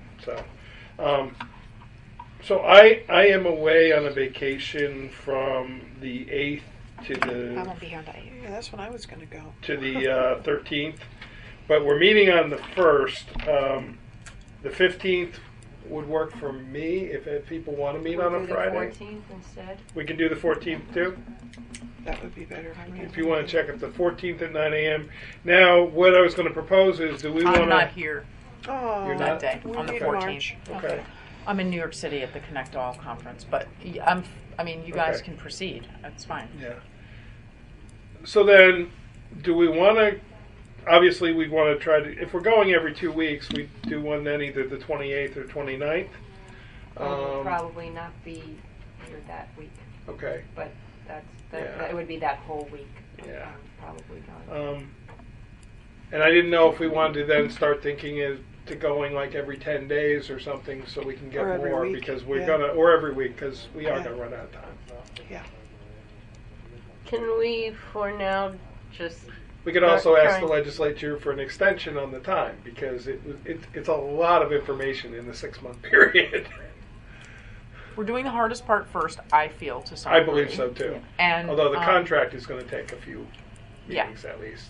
so I am away on a vacation from the 8th to I won't the be here on that. Yeah, that's when I was going to go. 13th, but we're meeting on the 1st. The 15th would work for me if people want to meet We'll on a do the Friday. 14th instead. We can do the 14th too. That would be better for me. If you want to check it, the 14th at 9 a.m. Now, what I was going to propose is, do we want I'm not to? here Oh, You're that not? day we on the need 14th. March. Okay. I'm in New York City at the Connect All conference, but you guys Okay. can proceed. That's fine. Yeah. So then, do we want to obviously we want to try to, if we're going every 2 weeks, we do one then either the 28th or 29th. We'll probably not be here that week, Okay. but that Yeah. it would be that whole week. Yeah. Probably gone. And I didn't know if we wanted to then start thinking to going like every 10 days or something so we can get Or every more week, because we're yeah. gonna, or every week because we are Yeah. gonna run out of time. Can we, for now, just We could also ask the Trying. legislature for an extension on the time because it's a lot of information in the 6-month period. We're doing the hardest part first, I feel, to some I degree. believe so too. And Although the contract is going to take a few Yeah. meetings at least.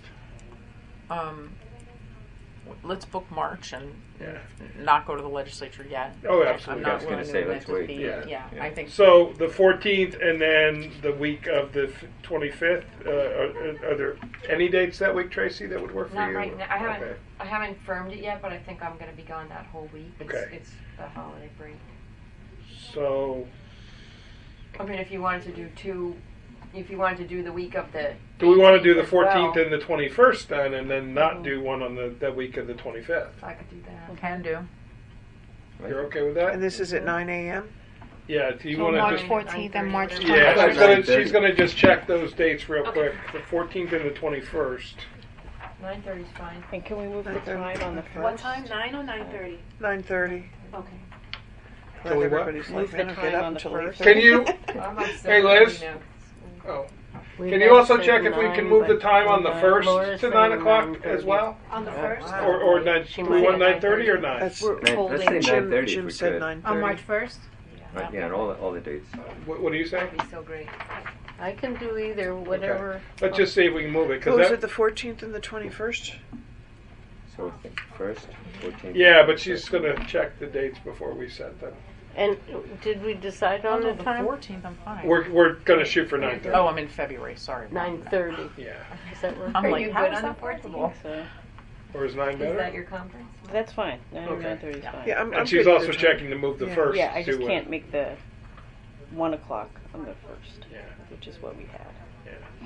Let's book March and Yeah. not go to the legislature yet. Oh, absolutely. I'm I not was gonna willing to say, admit let's to wait. be- Yeah. yeah, Yeah. I think So the 14th and then the week of the 25th. Are there any dates that week, Tracy, that would work for Not you? right now. I haven't. Okay. I haven't firmed it yet, but I think I'm going to be gone that whole week. Okay. It's the holiday break. So I mean, if you wanted to do the week of the. do we want to do the 18th as well, 14th and the 21st then, and then not do one on the week of the 25th? I could do that. can do. You're okay with that? And this is at 9 a.m.? Yeah. Do you So want to March just? 14th and March Yeah, 21st. she's gonna just check those dates real Okay. quick. The 14th and the 21st. 9:30 is fine. And can we move the 9:30, time on the okay. first? What time? 9 or 9:30? 9:30. Okay. Can we what? Everybody's Move like, the I don't time get up on the until first. 8:30. Can you? I'm on Hey, Liz? Oh. Can you also check if we can move the time on the 1st to 9 o'clock as well? On the 1st? Or 9, She do we might want at 9:30 or 9? That's We're Let's holding. say Jim, 9:30 if Jim we said could. 9:30. On March 1st? Right, yeah, and all the dates. What do you say? That'd be so great. I can do either, whatever. Let's just see if we can move it. What was Cause it, the 14th and the 21st? So I think first, 14th. yeah, but she's going to check the dates before we set them. And did we decide Oh, on no, the the time? 14th, I'm fine. We're going to shoot for 9:30. Oh, I'm in February, sorry. 9:30. Yeah. Does that work? I'm Are like, you how good is on that the 14th? possible? So Or is 9 Is better? that your conference? that's fine. 9 or Okay. 9:30 is fine. Yeah, I'm And she's good also with the checking to move the Yeah. 1st. Yeah, I just to, can't make the 1 o'clock on the 1st, Yeah. which is what we had. Yeah.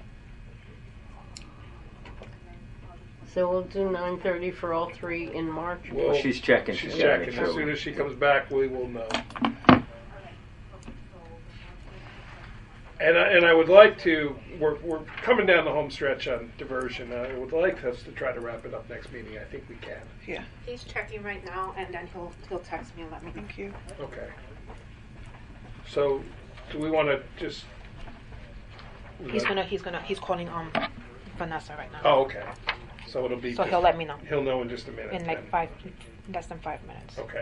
So we'll do 9:30 for all three in March. Well, she's checking. She's She's gotta checking. make As sure. soon as she comes back, we will know. And I would like to. We're coming down the home stretch on diversion. I would like us to try to wrap it up next meeting. I think we can. Yeah, He's checking right now, and then he'll text me and let me know. thank you. Okay. So, do we want to just? He's calling Vanessa right now. Oh, okay. So it'll be. So just- he'll let me know He'll know in just a minute. in like then. less than 5 minutes. Okay.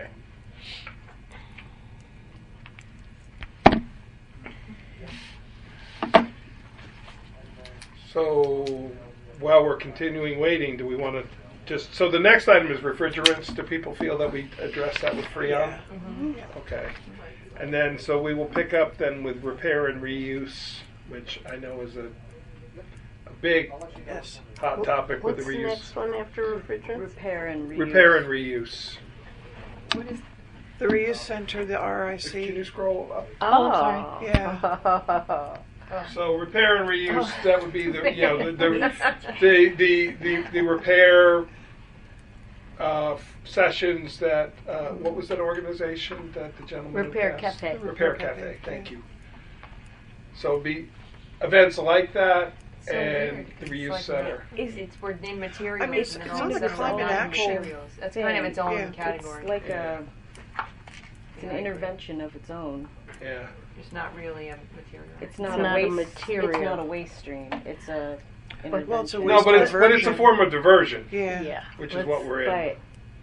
So, while we're continuing waiting, do we want to just? So the next item is refrigerants. Do people feel that we address that with Freon? Yeah. Okay. And then, so we will pick up then with repair and reuse, which I know is a big Yes. hot topic with What's the the reuse. next one after refrigerant? Repair and reuse. Repair and reuse. The reuse center, the Can you RIC. scroll up? Oh, sorry. Yeah. So repair and reuse, that would be the the repair sessions that what was that organization that the gentleman had Repair passed? Cafe. Repair Cafe. Thank you. So it'd be events like that So and weird, the 'cause reuse it's like center. It's we're in materials. I mean, it's- and it then sounds all like of a climate sudden action. materials. That's kind of its own Yeah. category. It's like Yeah. it's an intervention of its own. Yeah. It's not really a material. It's not, not a a waste. material. It's not a waste stream. It's a intervention. Well, it's a No, waste but it's a diversion. form of diversion, Yeah. Yeah. which is what we're in. But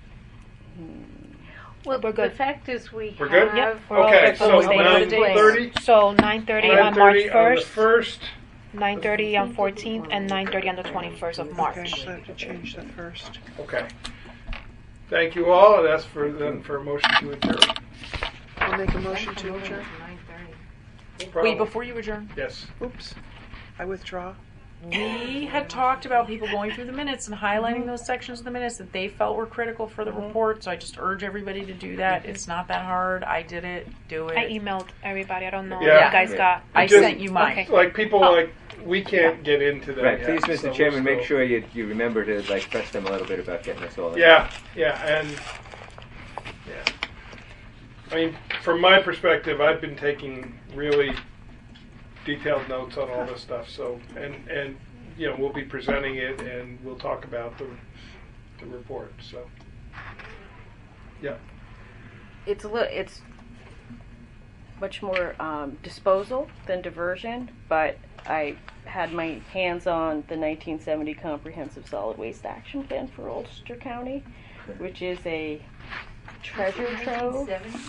Well, We're good. the fact is we We're good? have. We're all Okay, good. so Stay on the dates. 9:30. So 9:30 on March 9:30 on the 1st, 1st. 9:30 on 14th, and 9:30 on the 21st of Okay, March. so I have to change that first. Okay. Thank you all. I'd ask for a motion to adjourn. I'll make a motion to adjourn. 9:30. Wait, before you adjourn, Yes. Oops. I withdraw. we had talked about people going through the minutes and highlighting those sections of the minutes that they felt were critical for the report. So I just urge everybody to do that. It's not that hard. I did it. Do it. I emailed everybody. I don't know Yeah. if you guys got. I Just- sent you mine. Okay. Like people Oh. like we can't get into that Right, yet, please, so Mr. we're Chairman, make still- sure you remember to like press them a little bit about getting us all in. Yeah, and yeah. I mean, from my perspective, I've been taking really detailed notes on all this stuff. So, and you know, we'll be presenting it, and we'll talk about the report. So, yeah. It's much more disposal than diversion, but I had my hands on the 1970 Comprehensive Solid Waste Action Plan for Ulster County, which is a treasure trove.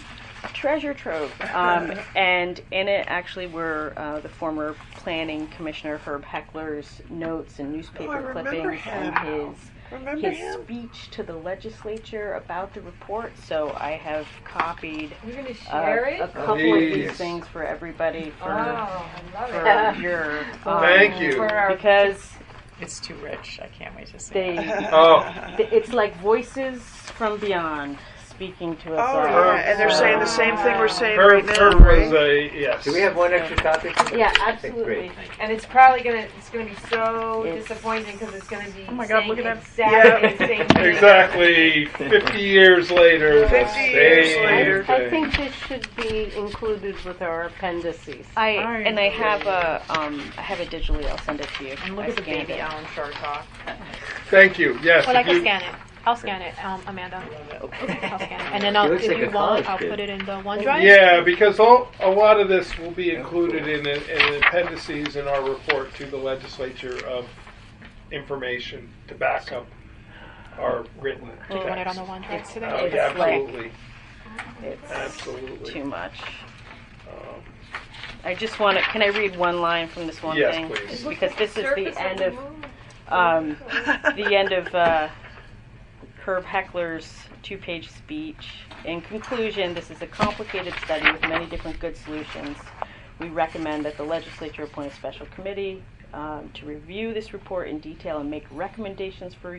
And in it actually were the former planning commissioner Herb Heckler's notes and newspaper clippings and his speech to the legislature about the report. So I have copied You're going to share it? a couple of these Please. things for everybody Oh, I love for it. your Thank you. For our- because It's too rich. I can't wait to see they it. Oh, it's like voices from beyond speaking to us Oh, all. yeah, and they're saying the same thing we're saying right Herb, now, Herb right? was a yes. Do we have one extra copy? Yeah, Okay, absolutely. great. And it's probably gonna be so It's- disappointing because it's gonna be Oh my God, saying look at that. exactly Yeah. the same thing. Exactly. 50 years later. the 50 years same later. thing. I think this should be included with our appendices. I have a digitally. I'll send it to you. And look I at the scanned baby it. Alan Shartock. Thank you. Yes. Well, I if can you- scan it. I'll scan it, Amanda. I'll scan it. And then He looks if like you a want, college I'll kid. put it in the OneDrive. Yeah, because a lot of this will be included in the appendices in our report to the legislature of information to back up our written Do you want it on text. the OneDrive It's- today? Oh, It's yeah, like- absolutely. It's Absolutely. too much. Um, I just want to. Can I read one line from this one Yes, thing? please. Just because this is Surface the end the of moon. the end of Herb Heckler's two-page speech. In conclusion, this is a complicated study with many different good solutions. We recommend that the legislature appoint a special committee to review this report in detail and make recommendations for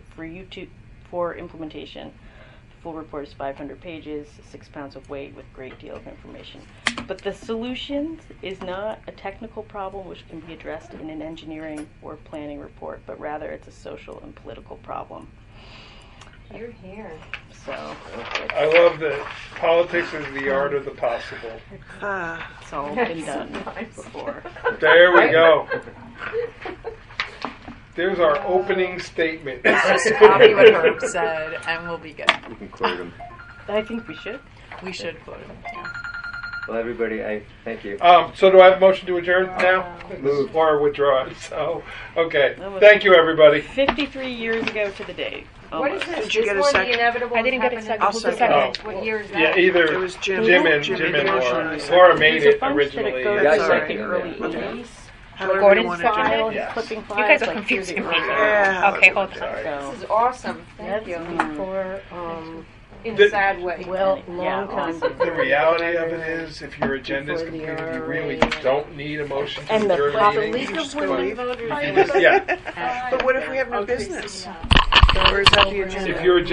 implementation. The full report is 500 pages, 6 pounds of weight with a great deal of information. But the solution is not a technical problem which can be addressed in an engineering or planning report, but rather it's a social and political problem. You're here. So I love that politics is the art of the possible. Ah. it's all been done before. There we go. There's our opening statement. Just copy what Herb said, and we'll be good. We can quote him. I think we should. We should quote him. Yeah. Well, everybody, I thank you. So do I have a motion to adjourn now? Move. Or withdraw it. So, okay. Thank you, everybody. 53 years ago to the day. What is almost. this? Did you This get a one, second? the inevitable I didn't get a happened second. in I'll the second. second. What year is that? Yeah, either It was Jim. Jim and Laura. Laura made There's it a bunch originally. that it goes Yeah, I to like second the it. early Okay. 80s. However you Gordon want to do style. it. Yes. Clipping You files, guys are like, confusing through me. the Yeah. Okay, hold on. Sorry. So, This is awesome. Thank That's you. before, In The- a sad way. well, Yeah, long time awesome. before. The reality of it is, if your agenda is Before the completed, you really RA. don't need a motion to And the adjourn proper the meeting. League You of just Women leave. Voters. You just- yeah. But what if we have no business? Or is that the agenda? If your